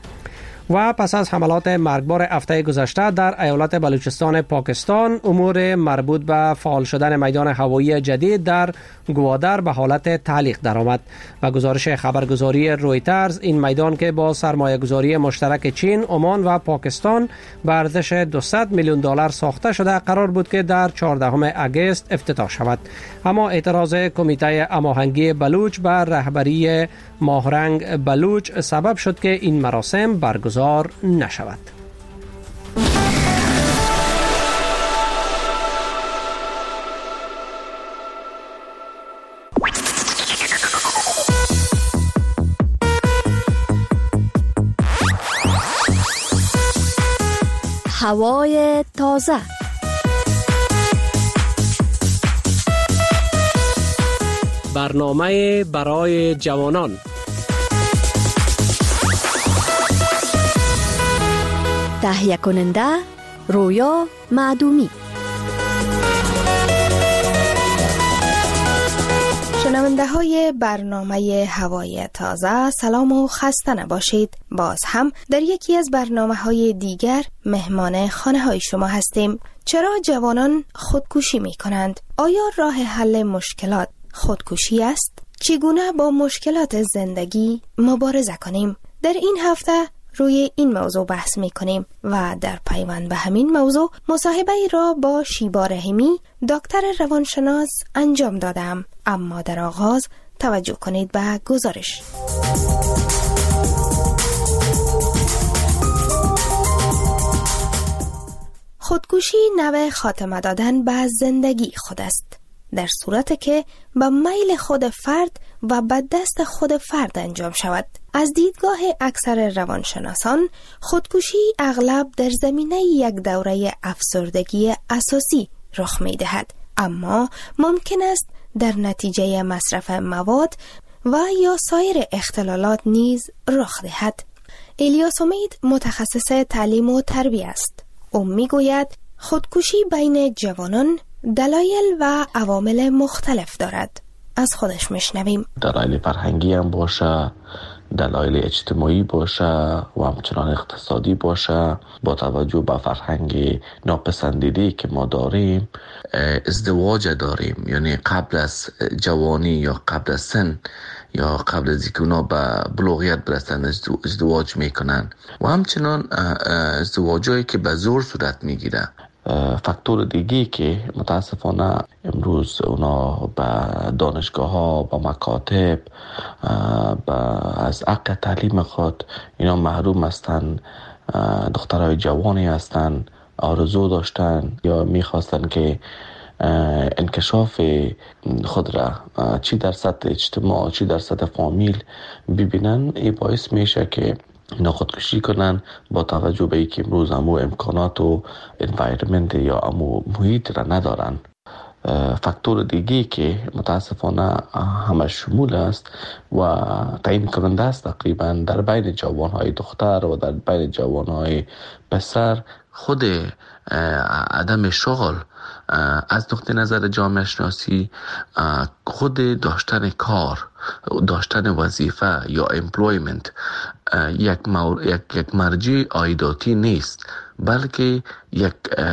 و پس از حملات مرگبار هفته گذشته در ایالت بلوچستان پاکستان، امور مربوط به فعال شدن میدان هوایی جدید در گوادر به حالت تعلیق درآمد. و گزارش خبرگزاری رویترز این میدان که با سرمایه گذاری مشترک چین، عمان و پاکستان به ارزش دویست میلیون دلار ساخته شده قرار بود که در چهاردهم اگست افتتاح شود. اما اعتراض کمیته هماهنگی بلوچ به رهبری ماهرنگ بلوچ سبب شد که این مراسم برگزار نشود. هوای تازه. برنامه برای جوانان. تهیه کننده رویا معدومی. شنونده های برنامه هوای تازه، سلام و خسته نباشید. باز هم در یکی از برنامه های دیگر مهمان خانه های شما هستیم. چرا جوانان خودکشی می کنند؟ آیا راه حل مشکلات خودکشی است؟ چگونه با مشکلات زندگی مبارزه کنیم؟ در این هفته روی این موضوع بحث می کنیم و در پیوند به همین موضوع مصاحبه را با شیبا رحیمی، دکتر روانشناس انجام دادم. اما در آغاز توجه کنید به گزارش. خودکشی نوع خاتمه دادن به زندگی خود است، در صورت که به میل خود فرد و به دست خود فرد انجام شود. از دیدگاه اکثر روانشناسان، خودکشی اغلب در زمینه یک دوره افسردگی اساسی رخ می دهد، اما ممکن است در نتیجه مصرف مواد و یا سایر اختلالات نیز رخ دهد. الیاس امید متخصص تعلیم و تربیت است. او می گوید خودکشی بین جوانان دلایل و عوامل مختلف دارد. از خودش میشنویم. دلایل فرهنگی هم باشه، دلایل اجتماعی باشه و همچنان اقتصادی باشه. با توجه به فرهنگ ناپسندیدی که ما داریم، ازدواج داریم، یعنی قبل از جوانی یا قبل از سن یا قبل از اینکه اونا به بلوغیت برسن ازدواج میکنن و همچنان ازدواجایی که به زور صورت میگیره. فاکتور دیگه که متاسفانه امروز اونا به دانشگاه ها، به مکاتب، به از حق تعلیم خود اینا محروم هستن. دخترای جوانی هستن آرزو داشتن یا میخواستن که انکشاف خود را چی در سطح اجتماع چی در سطح فامیل ببینن، این باعث میشه که اینا خودکشی کنن با توجه به اینکه امروز همو امکانات و انوایرمنت یا همو محیط را ندارن. فاکتور دیگه که متاسفانه همه شمول است و تعیین کننده است تقریبا در بین جوانهای دختر و در بین جوانهای پسر، خود عدم شغل از نقطه نظر جامعه شناسی، خود داشتن کار، داشتن وظیفه یا امپلویمنت یک, مور... یک... یک مرجع عایداتی نیست، بلکه یک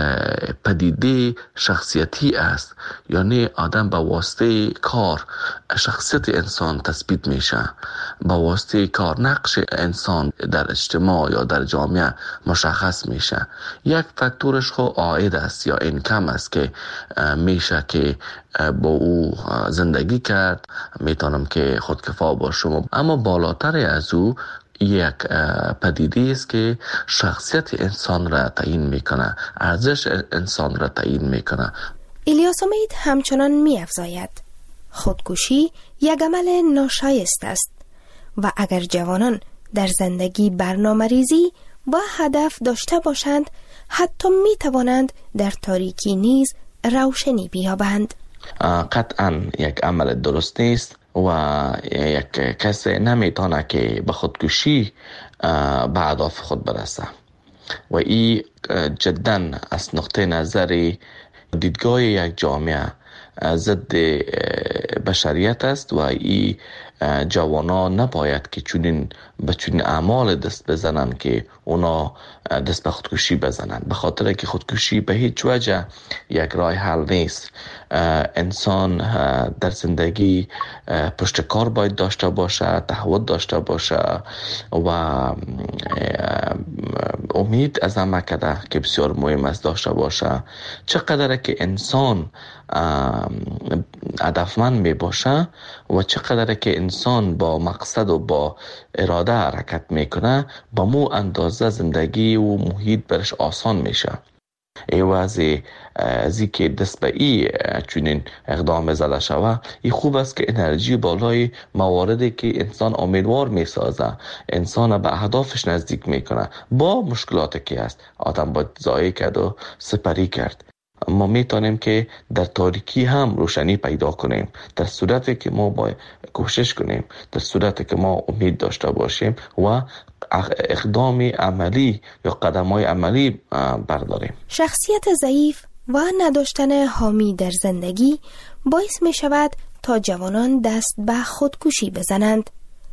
پدیده شخصیتی است. یعنی آدم با واسطه کار شخصیت انسان تثبیت میشه، با واسطه کار نقش انسان در اجتماع یا در جامعه مشخص میشه. یک فاکتورش خو عاید است یا اینکم است که میشه که با او زندگی کرد، میتونم که خودکفا باشم. اما بالاتر از او یک پدیده است که شخصیت انسان را تعیین میکنه، ارزش انسان را تعیین میکنه. الیاس امید همچنان می‌افزاید خودکشی یک عمل ناشایست است و اگر جوانان در زندگی برنامه‌ریزی و هدف داشته باشند، حتی میتوانند در تاریکی نیز روشنی بیابند. قطعاً یک عمل درست نیست و یک کس نمیتونه که به خودکشی به اهداف خود برسه و این جداً از نقطه نظر دیدگاه یک جامعه ضد بشریت است و این جوانان نباید که چنین به چنین اعمال دست بزنن که اونا دست به خودکشی بزنن، به خاطر که خودکشی به هیچ وجه یک راه حل نیست. انسان در زندگی پشت کار باید داشته باشه، تعهد داشته باشه و امید از عمل که بسیار مهم است داشته باشه. چقدر که انسان هدفمند می باشه و چقدر که انسان با مقصد و با اراده حرکت میکنه، با مو اندازه زندگی و محیط برش آسان میشه. ایوازی ازی که دست به ای چونین اقدام زده شوه، این خوب است که انرژی بالای مواردی که انسان امیدوار میسازه، انسان به اهدافش نزدیک میکنه، با مشکلاتی که است آدم باید ضایع کرد و سپری کرد. ما میتونیم که در تاریکی هم روشنی پیدا کنیم، در صورتی که ما باید کوشش کنیم، در صورتی که ما امید داشته باشیم و اقدام عملی یا قدم‌های عملی برداریم. شخصیت ضعیف و نداشتن حامی در زندگی باعث می شود تا جوانان دست به خودکشی بزنند.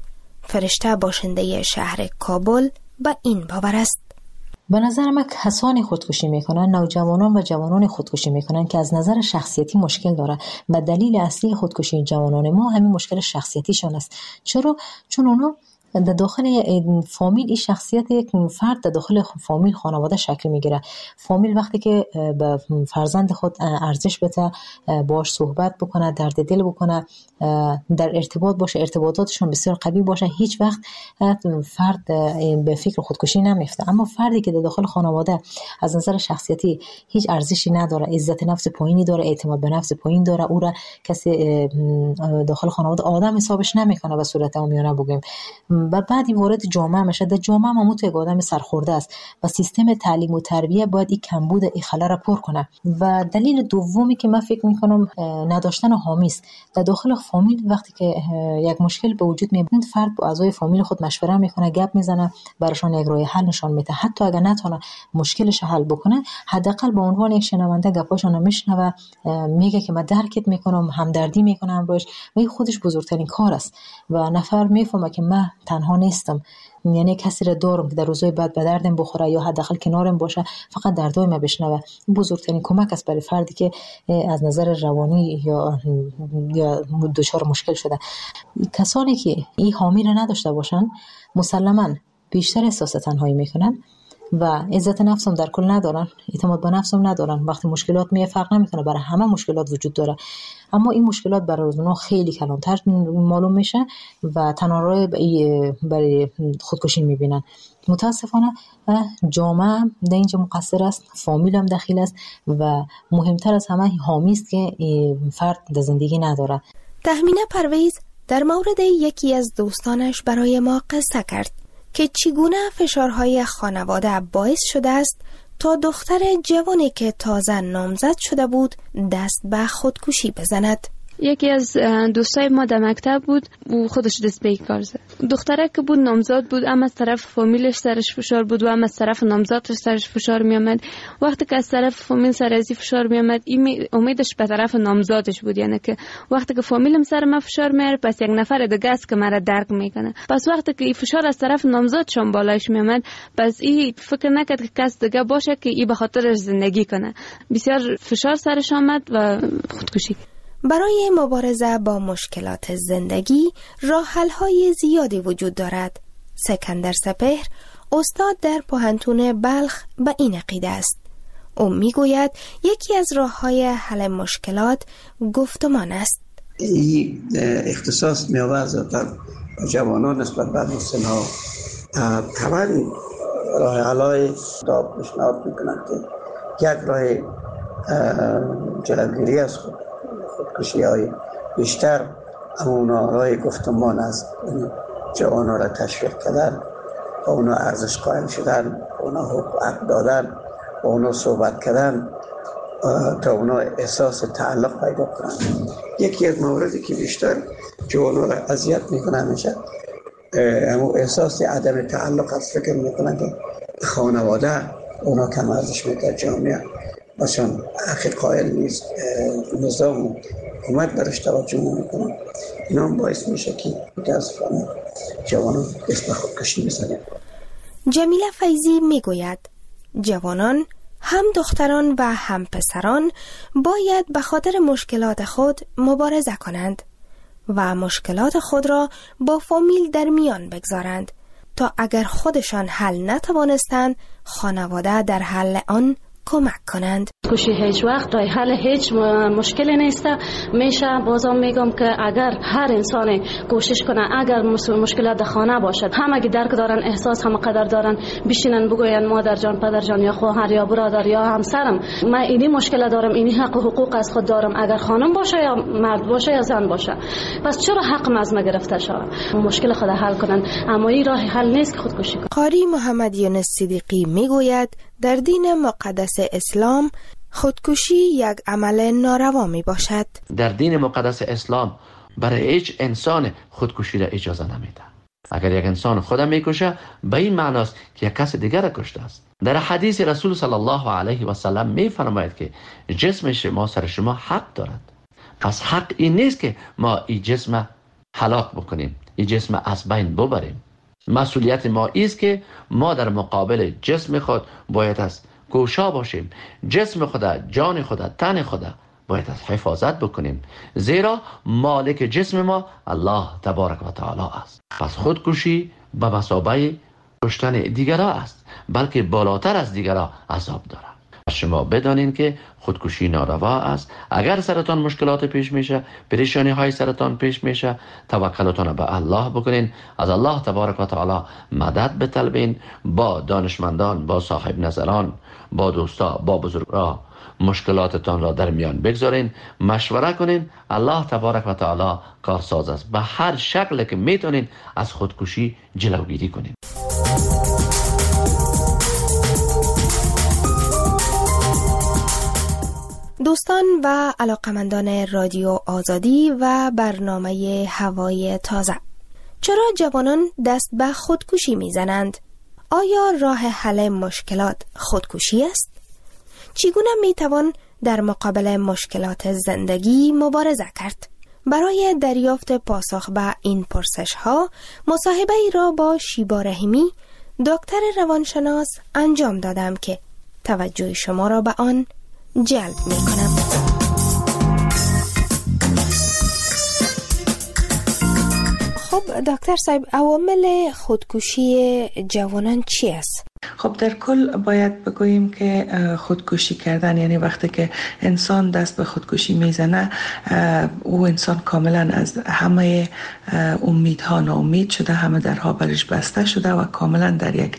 فرشته باشنده شهر کابل با این باور است. به نظر من کسانی خودکشی میکنن، نوجوانان و جوانان خودکشی میکنن که از نظر شخصیتی مشکل داره و دلیل اصلی خودکشی جوانان ما همین مشکل شخصیتیشون است. چرا؟ چون اونا در داخل فامیل این شخصیت یک فرد در داخل فامیل خانواده شکل میگیره. فامیل وقتی که به فرزند خود ارزش بده، باش صحبت بکنه، درد دل بکنه، در ارتباط باشه، ارتباطاتشون بسیار قوی باشه، هیچ وقت فرد به فکر خودکشی نمیفته. اما فردی که در داخل خانواده از نظر شخصیتی هیچ ارزشی نداره، عزت نفس پایینی داره، اعتماد به نفس پایین داره، او را کسی داخل خانواده آدم حسابش نمیکنه به صورت عامیانه بگیم، و بعدی وارد جامعه میشه. در جامعه ما تو یک آدم سرخورده است و سیستم تعلیم و تربیه باید این کمبود این خلا را پر کنه. و دلیل دومی که من فکر میکنم نداشتن حامی است. در داخل فامیل وقتی که یک مشکل به وجود میاد، فرد با اعضای فامیل خود مشوره میکنه، گپ میزنه، براشون یک راه حل نشون میده. حتی اگر نتونه مشکلش حل بکنه، حداقل به عنوان یک شنونده گپاشون میشنوه، میگه که من درکت میکنم، همدردی میکنم باش، و این خودش بزرگترین کار است و نفر میفهمه که من تنها نیستم، یعنی کسی را دارم که در روزهای بعد به دردم بخوره یا حداقل کنارم باشه، فقط دردای من بشنوه. بزرگترین کمک است برای فردی که از نظر روانی یا یا دچار مشکل شده. کسانی که این حامی را نداشته باشن مسلماً بیشتر احساس تنهایی میکنن و عزت نفس هم در کل ندارن، اعتماد به نفس هم ندارن. وقتی مشکلات میه فرق نمیکنه، برای همه مشکلات وجود داره، اما این مشکلات برای اونها خیلی کلانتر معلوم میشه و تنها راه برای خودکشی میبینن. متاسفانه جامعه در اینجا مقصر است، فامیل هم دخیل است و مهمتر از همه حامی است که فرد در زندگی نداره. تهمینه پرویز در مورد یکی از دوستانش برای ما قصه کرد که چگونه فشارهای خانواده باعث شده است تا دختر جوانی که تازه نامزد شده بود دست به خودکشی بزند. یکی از دوستای ما در مکتب بود و خودش دست به کار زد. دختره که بود نامزد بود، اما از طرف فامیلش سرش فشار بود و اما از طرف نامزدش سرش فشار می آمد. وقتی که از طرف فامیل سر ازی فشار می آمد، این امیدش به طرف نامزدش بود، یعنی که وقتی که فامیلم سر ما فشار میاره پس یک نفر دیگه است که مرا درک میکنه. پس وقتی که این فشار از طرف نامزدشون بالایش می آمد، پس این فکر نکرد که کس دیگه باشه که این به خاطرش زندگی کنه. بسیار فشار سرش آمد و خودکشی. برای مبارزه با مشکلات زندگی راه حل‌های زیادی وجود دارد. سکندر سپهر استاد در پوهنتون بلخ به این عقیده است. او میگوید یکی از راه‌های حل مشکلات گفتمان است. این اختصاص می‌آورد در جوانان نسبت به مسن‌ها تمام راه حل‌های را پیشنهاد می‌کنند که یک راه جلوگیری از خود خودکشی های بیشتر اونا رای گفتمان است. جوانا را تشویق کردن، با اونا ارزش قائل شدن، اونا حق دادن، با اونا صحبت کردن تا اونا احساس تعلق پیدا کنن. یکی از مواردی که بیشتر جوانا را اذیت میکنه میشه همون احساس عدم تعلق است. فکر میکنن که خانواده اونا کم ارزش میکنه، جامعه باشن اخیر قائل نیست، نظام و حکومت برش توجه نمیکنن. اینا هم باعث میشه که متاسفانه جوانان دست به خودکشی بزنن. جمیله فیضی میگوید جوانان، هم دختران و هم پسران باید به خاطر مشکلات خود مبارزه کنند و مشکلات خود را با فامیل در میان بگذارند تا اگر خودشان حل نتوانستند خانواده در حل آن کمک کنند. خودکشی هیچ وقت راه حل هیچ مشکلی نیست. میشه بازم میگم که اگر هر انسان کوشش کنه، اگر مشکلات در خانه باشد، همه که درک دارن، احساس هم قدر دارن، بشینن بگوین مادر جان، پدر جان یا خواهر یا برادر یا همسرم من اینی مشکل دارم، اینی حق و حقوق از خود دارم، اگر خانم باشه یا مرد باشه یا زن باشه، پس چرا حق از ما گرفته شود؟ مشکل خود حل کنن، اما این راه حل نیست که خودکشی کنن. قاری محمد یونس صدیقی میگوید در دین مقدس اسلام خودکشی یک عمل ناروا می باشد. در دین مقدس اسلام برای هیچ انسان خودکشی را اجازه نمیده. اگر یک انسان خودم میکشه به این معناست که یک کس دیگر را کشته است. در حدیث رسول صلی الله علیه و سلم میفرماید که جسم شما سر شما حق دارد. پس حق این نیست که ما این جسم هلاک بکنیم، این جسم از بین ببریم. مسئولیت ما است که ما در مقابل جسم خود باید از کوشا باشیم. جسم خدا، جان خدا، تن خدا باید از حفاظت بکنیم، زیرا مالک جسم ما الله تبارک و تعالی است. پس خودکشی به مثابه کشتن دیگران است، بلکه بالاتر از دیگران عذاب دارد. شما بدانید که خودکشی ناروا است. اگر سرتان مشکلات پیش میشه، پریشانی های سرتان پیش میشه، توکلتان به الله بکنین، از الله تبارک و تعالی مدد بطلبین، با دانشمندان، با صاحب نظران، با دوستا، با بزرگان مشکلاتتان را در میان بگذارین، مشوره کنین. الله تبارک و تعالی کارساز است. به هر شکل که میتونین از خودکشی جلوگیری کنین. دوستان و علاقمندان رادیو آزادی و برنامه هوای تازه، چرا جوانان دست به خودکشی میزنند؟ آیا راه حل مشکلات خودکشی است؟ چگونه میتوان در مقابل مشکلات زندگی مبارزه کرد؟ برای دریافت پاسخ به این پرسش ها مصاحبه ای را با شیبا رحیمی دکتر روانشناس انجام دادم که توجه شما را به آن جلب می کنم. خب دکتر صاحب، عوامل خودکشی جوانان چی است؟ خب در کل باید بگوییم که خودکشی کردن یعنی وقتی که انسان دست به خودکشی میزنه او انسان کاملا از همه امیدها ناامید شده، همه درها برش بسته شده و کاملا در یک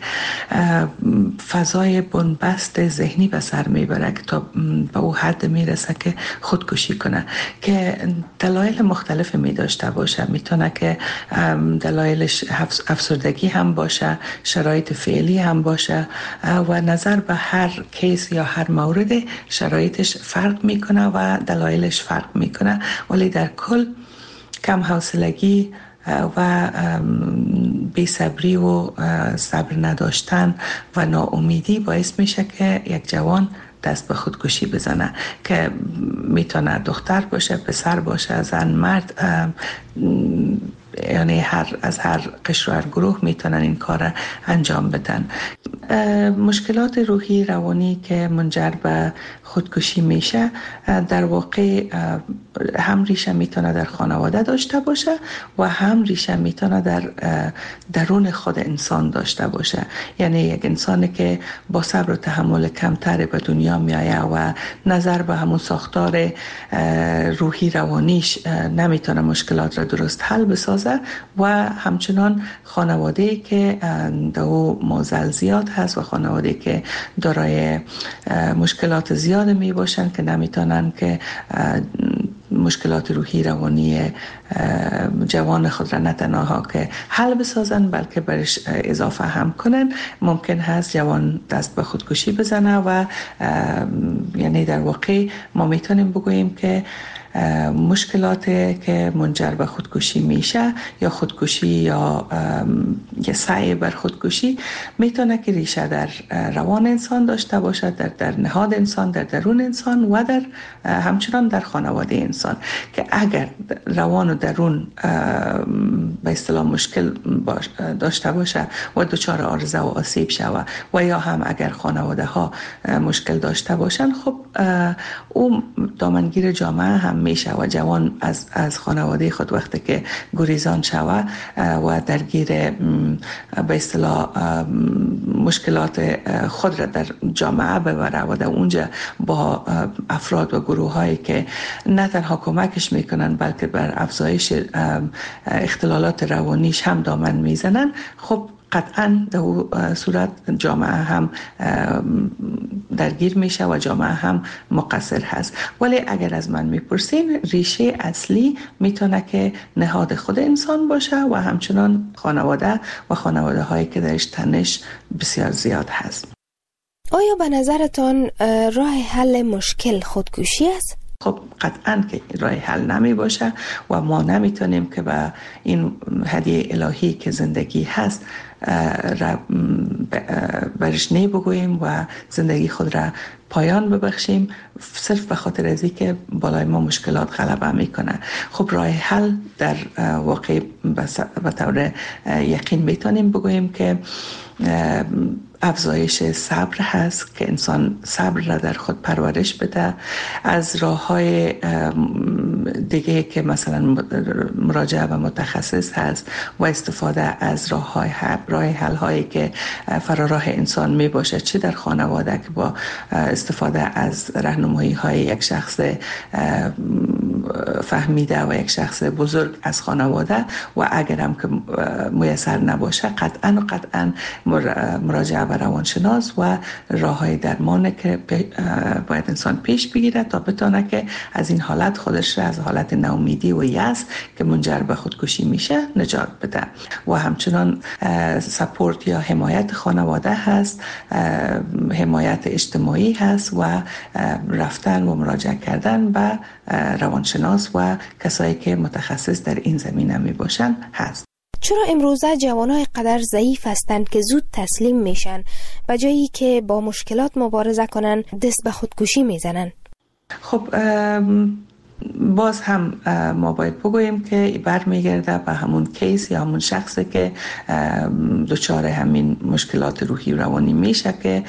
فضای بنبست ذهنی به سر میبره که تا به او حد میرسه که خودکشی کنه که دلایل مختلف می داشته باشه. میتونه که دلایلش افسردگی هم باشه، شرایط فعلی هم باشه و نظر به هر کیس یا هر مورد شرایطش فرق میکنه و دلایلش فرق میکنه، ولی در کل کم حوصلگی و بی‌صبری و صبر نداشتن و ناامیدی باعث میشه که یک جوان دست به خودکشی بزنه که میتونه دختر باشه، پسر باشه، زن، مرد، یعنی هر از هر قشر و هر گروه میتونن این کار انجام بدن. مشکلات روحی روانی که منجر به خودکشی میشه در واقع هم ریشه میتونه در خانواده داشته باشه و هم ریشه میتونه در درون خود انسان داشته باشه. یعنی یک انسانی که با صبر و تحمل کمتر به دنیا میایه و نظر به همون ساختار روحی روانیش نمیتونه مشکلات را درست حل بسازه و همچنان خانواده‌ای که دو معضل زیاد هست و خانواده‌ای که دارای مشکلات زیاد می باشن که نمیتونن که مشکلات روحی روانی جوان خود را نه تنها که حل بسازن بلکه برش اضافه هم کنن، ممکن هست جوان دست به خودکشی بزنه و یعنی در واقع ما میتونیم بگوییم که مشکلات که منجر به خودکشی میشه یا خودکشی یا یه سعی بر خودکشی میتونه که ریشه در روان انسان داشته باشه، در در نهاد انسان، در درون انسان و در همچنان در خانواده انسان که اگر روان و درون به اصطلاح مشکل باش داشته باشه و دچار عارضه و آسیب شوه و یا هم اگر خانواده ها مشکل داشته باشن، خب او دامنگیر جامعه هم میشه و جوان از از خانواده خود وقتی که گریزان شوه و درگیر به اصطلاح مشکلات خود را در جامعه ببره و در اونجا با افراد و گروه هایی که نه تنها کمکش میکنن بلکه بر افزایش اختلالات روانیش هم دامن میزنن، خب قطعا در صورت جامعه هم درگیر میشه و جامعه هم مقصر هست. ولی اگر از من میپرسین ریشه اصلی میتونه که نهاد خود انسان باشه و همچنان خانواده و خانواده هایی که درش تنش بسیار زیاد هست. آیا به نظرتان راه حل مشکل خودکشی است؟ خب قطعا که راه حل نمی باشه و ما نمیتونیم که به این هدیه الهی که زندگی هست برش نی بگوییم و زندگی خود را پایان ببخشیم صرف به خاطر از اینکه بالای ما مشکلات غلبه میکنه. خب راه حل در واقع به طور یقین میتونیم بگوییم که افزایش صبر هست که انسان صبر را در خود پرورش بده، از راه‌های دیگه که مثلا مراجعه به متخصص هست و استفاده از راه‌های راه حل‌هایی که فراراه انسان می باشه، چه در خانواده که با استفاده از راهنمایی‌های یک شخص فهمیده و یک شخص بزرگ از خانواده و اگر هم که میسر نباشه قطعا و قطعا مراجعه به روانشناس و راه‌های درمان که باید انسان پیش بگیره تا بتونه که از این حالت خودش را از حالت ناامیدی و یأس که منجر به خودکشی میشه نجات بده. و همچنان سپورت یا حمایت خانواده هست، حمایت اجتماعی هست و رفتن و مراجعه کردن به روانشناس و کسایی که متخصص در این زمینه می باشن هست. چرا امروزه جوانای قدر ضعیف هستند که زود تسلیم میشن به جایی که با مشکلات مبارزه کنن دست به خودکشی میزنن؟ خب باز هم ما باید بگوییم که برمیگرده به همون کیس یا همون شخصی که دچار همین مشکلات روحی روانی میشه که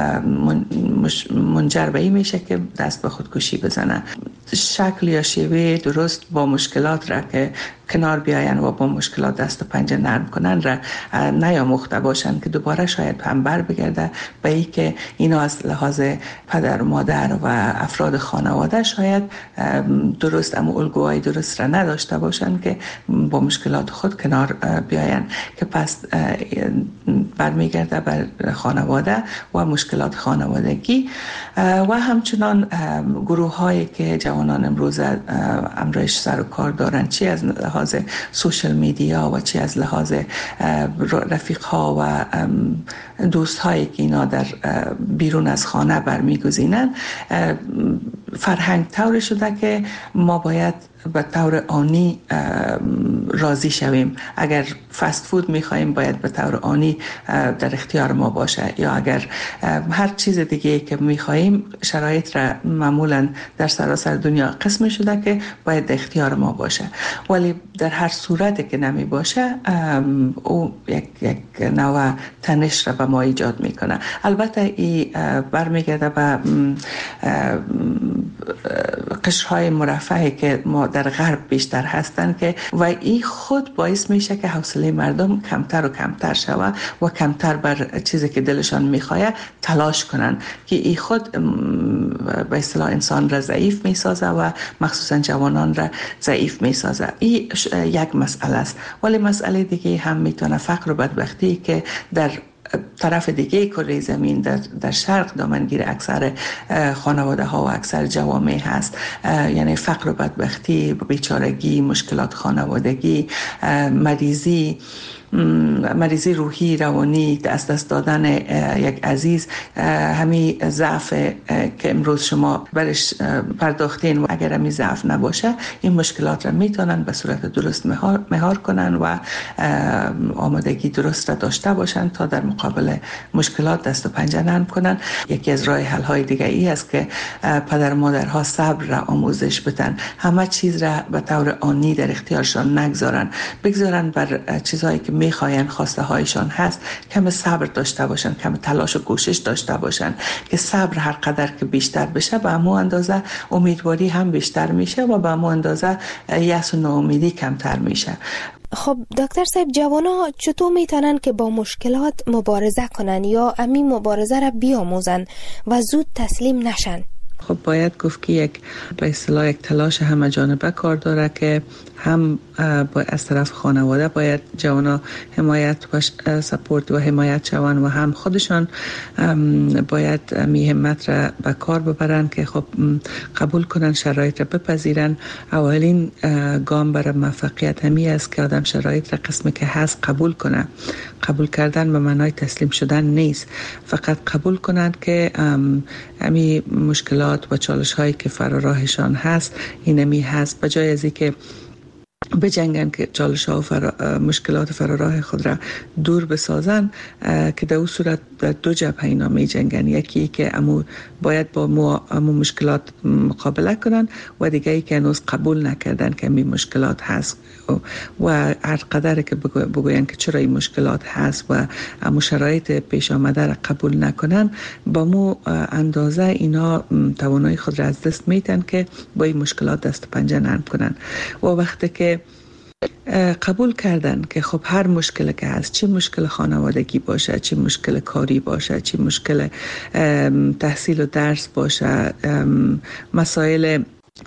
منجر به این میشه که دست به خودکشی بزنه. شکل یا شیوه درست با مشکلات را که کنار بیاین و با مشکلات دست و پنجه نرم کنن را نیاموخته باشن که دوباره شاید هم بر بگرده به ای که اینا از لحاظ پدر و مادر و افراد خانواده شاید درست اما الگوهای درست را نداشته باشن که با مشکلات خود کنار بیاین، که پس برمیگرده بر خانواده و مشکلات خانوادگی. و همچنان گروه هایی که جوانان امروز امرش سر و کار دارن، چی از لحاظ سوشل میدیا و چی از لحاظ رفیق ها و دوست هایی که اینا در بیرون از خانه برمیگزینن، فرهنگ طور شده که ما باید به طور آنی راضی شویم. اگر فست فود میخواییم باید به طور آنی در اختیار ما باشه، یا اگر هر چیز دیگه که میخواییم شرایط را معمولا در سراسر دنیا قسم شده که باید در اختیار ما باشه، ولی در هر صورت که نمی باشه او یک, یک نوع تنش را به ما ایجاد میکنه. البته این برمیگرده به قشرهای مرفهی که ما در غرب بیشتر هستن که و این خود باعث میشه که حوصله مردم کمتر و کمتر شوه و کمتر بر چیزی که دلشان میخواه تلاش کنن، که این خود به اصطلاح انسان را ضعیف میسازه و مخصوصا جوانان را ضعیف میسازه. این یک مسئله است. ولی مسئله دیگه هم میتونه فقر و بدبختی که در طرف دیگه کره زمین در, در شرق دامنگیر اکثر خانواده ها و اکثر جوامع هست، یعنی فقر و بدبختی، بیچارگی، مشکلات خانوادگی، مریضی، مریضی روحی روانی، از دست دادن یک عزیز، همین ضعف که امروز شما برش پرداختین و اگر همین ضعف نباشه این مشکلات را میتونن به صورت درست مهار, مهار کنن و آمادگی درست را داشته باشن تا در مقابل مشکلات دست و پنجه نرم کنن. یکی از راه حل های دیگه ای است که پدر و مادرها صبر را آموزش بدن، همه چیز را به طور آنی در اختیارشان نگذارن، بگذارن بر چیزهایی که میخواین، خواسته هایشان هست، کم صبر داشته باشن، کم تلاش و کوشش داشته باشن که صبر هر قدر که بیشتر بشه به همون اندازه امیدواری هم بیشتر میشه و به همون اندازه یأس و ناامیدی کمتر میشه. خب دکتر صاحب، جوانا چطور میتونن که با مشکلات مبارزه کنن یا امی مبارزه را بیاموزن و زود تسلیم نشن؟ خب باید گفت که یک به اصطلاح یک تلاش همه جانبه کار داره که هم از طرف خانواده باید جوانا حمایت و سپورت و حمایت شوند و هم خودشان باید می همت را به کار ببرن که خب قبول کنن، شرایط را بپذیرن. اولین گام برای موفقیت همی است که آدم شرایط را قسمی که هست قبول کنه. قبول کردن به معنای تسلیم شدن نیست، فقط قبول کنند که همی مشکلات و چالش هایی که فراراهشان هست اینمی هست، بجای از اینکه بجنگن که چالش ها و فرا... مشکلات فراراه خود را دور بسازن، که در اون صورت در دو جبهه اینا می جنگن، یکی که امو باید با مو... امو مشکلات مقابله کنن و دیگه ای که هنوز قبول نکردن که می مشکلات هست و هر قدر که بگو... بگوین که چرا این مشکلات هست و امو شرایط پیش آمده را قبول نکنن، با مو اندازه اینا توانایی خود را از دست میتن که با این مشکلات دست پنجه نرم کنن. و وقتی که قبول کردن که خب هر مشکل که هست، چه مشکل خانوادگی باشه، چه مشکل کاری باشه، چه مشکل تحصیل و درس باشه، مسائل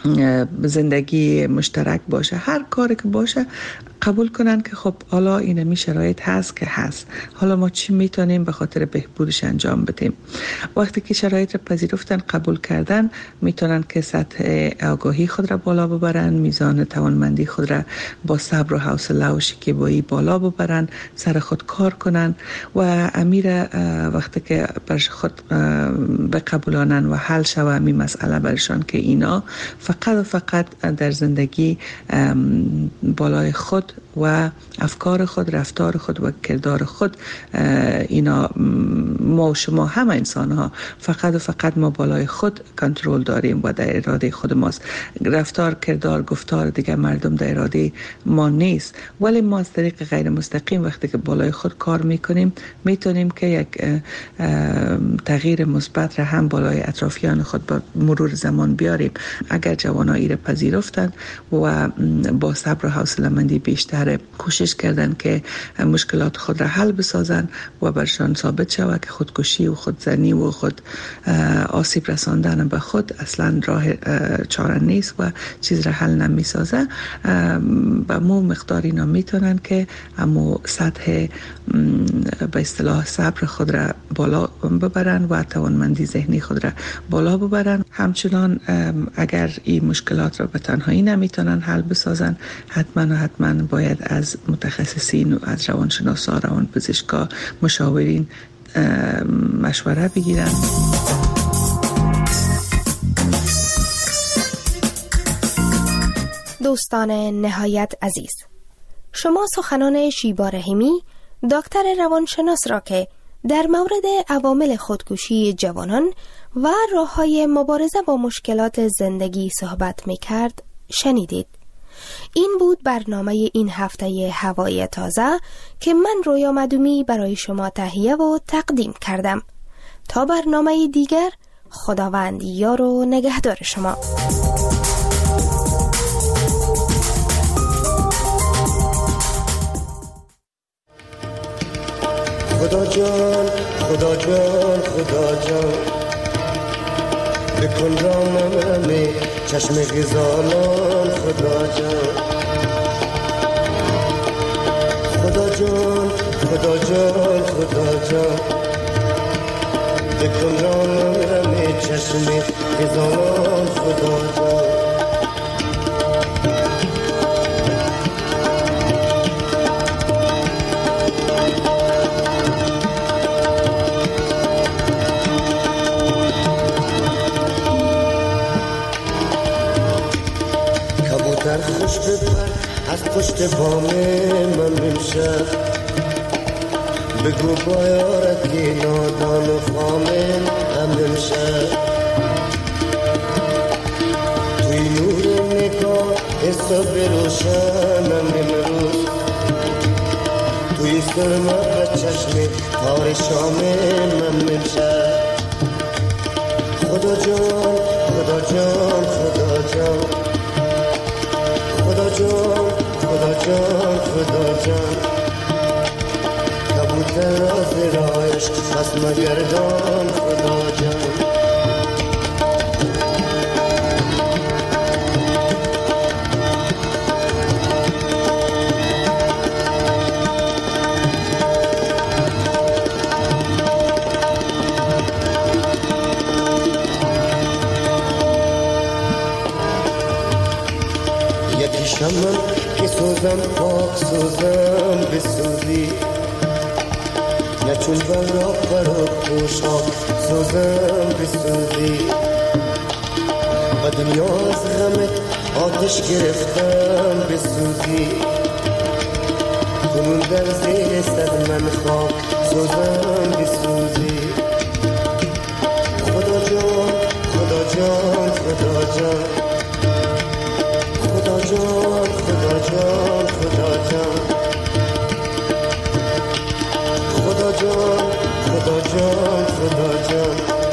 زندگی مشترک باشه، هر کاری که باشه قبول کنن که خب حالا این می شرایط هست که هست، حالا ما چی میتونیم به خاطر بهبودش انجام بدیم. وقتی که شرایط را پذیرفتن، قبول کردن، میتونن که سطح آگاهی خود را بالا ببرن، میزان توانمندی خود را با صبر و حوصله و شکیبایی بالا ببرن، سر خود کار کنن و امیر وقتی که بر خود بقبولانن و حل شوه می مسئله برشان که اینا فقط و فقط در زندگی بالای خود و افکار خود، رفتار خود و کردار خود. اینا ما و شما همه انسان ها فقط و فقط ما بالای خود کنترل داریم و در اراده خود ماست. رفتار، کردار، گفتار دیگه مردم در اراده ما نیست، ولی ما از طریق غیر مستقیم وقتی که بالای خود کار میکنیم میتونیم که یک تغییر مثبت را هم بالای اطرافیان خود با مرور زمان بیاریم. اگر جوانان ایره پذیرفتند و با صبر و حوصله‌مندی بیشتر کوشش کردن که مشکلات خود را حل بسازن و برشان ثابت شود که خودکشی و خودزنی و خود آسیب رساندن به خود اصلا راه چاره نیست و چیز را حل نمی سازه، به مو مقدار اینا میتونن که امو سطح به اصطلاح صبر خود را بالا ببرن و توانمندی ذهنی خود را بالا ببرن. همچنان اگر این مشکلات را به تنهایی نمیتونن حل بسازن، حتما و حتما باید از متخصصین و از روانشناسا، روانپزشکا، مشاورین مشوره بگیرن. دوستان نهایت عزیز، شما سخنان شیبا رحیمی، دکتر روانشناس را که در مورد عوامل خودکشی جوانان و راه‌های مبارزه با مشکلات زندگی صحبت می‌کرد شنیدید. این بود برنامه این هفته هوای تازه که من رویا مدومی برای شما تهیه و تقدیم کردم. تا برنامه دیگر، خداوند یار و نگهدار شما. خدا جان، خدا جان، خدا جان، بکن رامم چشم غزالان. خدا جان، خدا جان، خدا جان، خدا جان، بکن رامم چشم غزالان. خدا جان، خوش بپر از پشت بام من بمشد، بگو بایارت که نادان و خامن هم بمشد. توی نور نگاه حساب روشنم امروز، توی سرما و چشم تار شامن من بمشد. خدا جان، خدا جان، خدا جان، خدا جان، خدا جان، خدا جان، کبوتر راز رایش خسم گردان. خدا جان، شمم که سوزم پاک سوزم بسوزی، نه چون براق براق پوشاک سوزم بسوزی. و دنیا از غمت آتش گرفتم بسوزی، کنون در زیر صد من خاک سوزم بسوزی. خدا جان، خدا جان، خدا جان، خدا جان، خدا جان، خدا جان، خدا جان، خدا جان، خدا جان،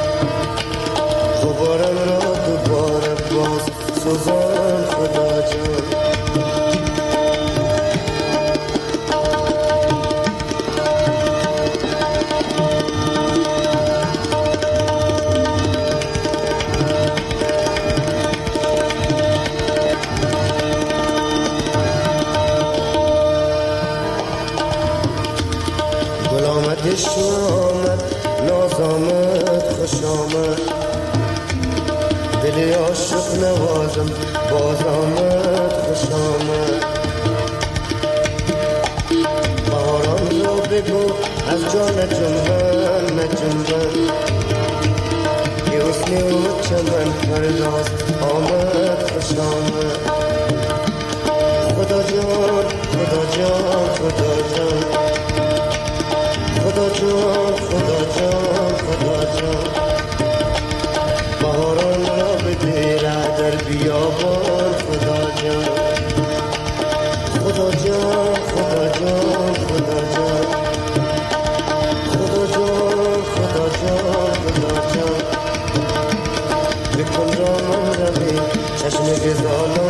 غبارم را دوباره باز سوزان. خدا جان، عشق آمد، ناز آمد، خوش آمد، دل عاشق نوازم باز آمد، خوش آمد. بهاران را بگو از جان جنبن نجنبن، که حسن و چمن پرداز آمد، خوش آمد. خدا جان، خدا جان خدا جان خدا جان خدا جان خدا جان بهاران را بده در بیابان خدا جان خدا جان خدا جان خدا جان خدا جان خدا جان خدا جان بکن را من روی چشم گزالا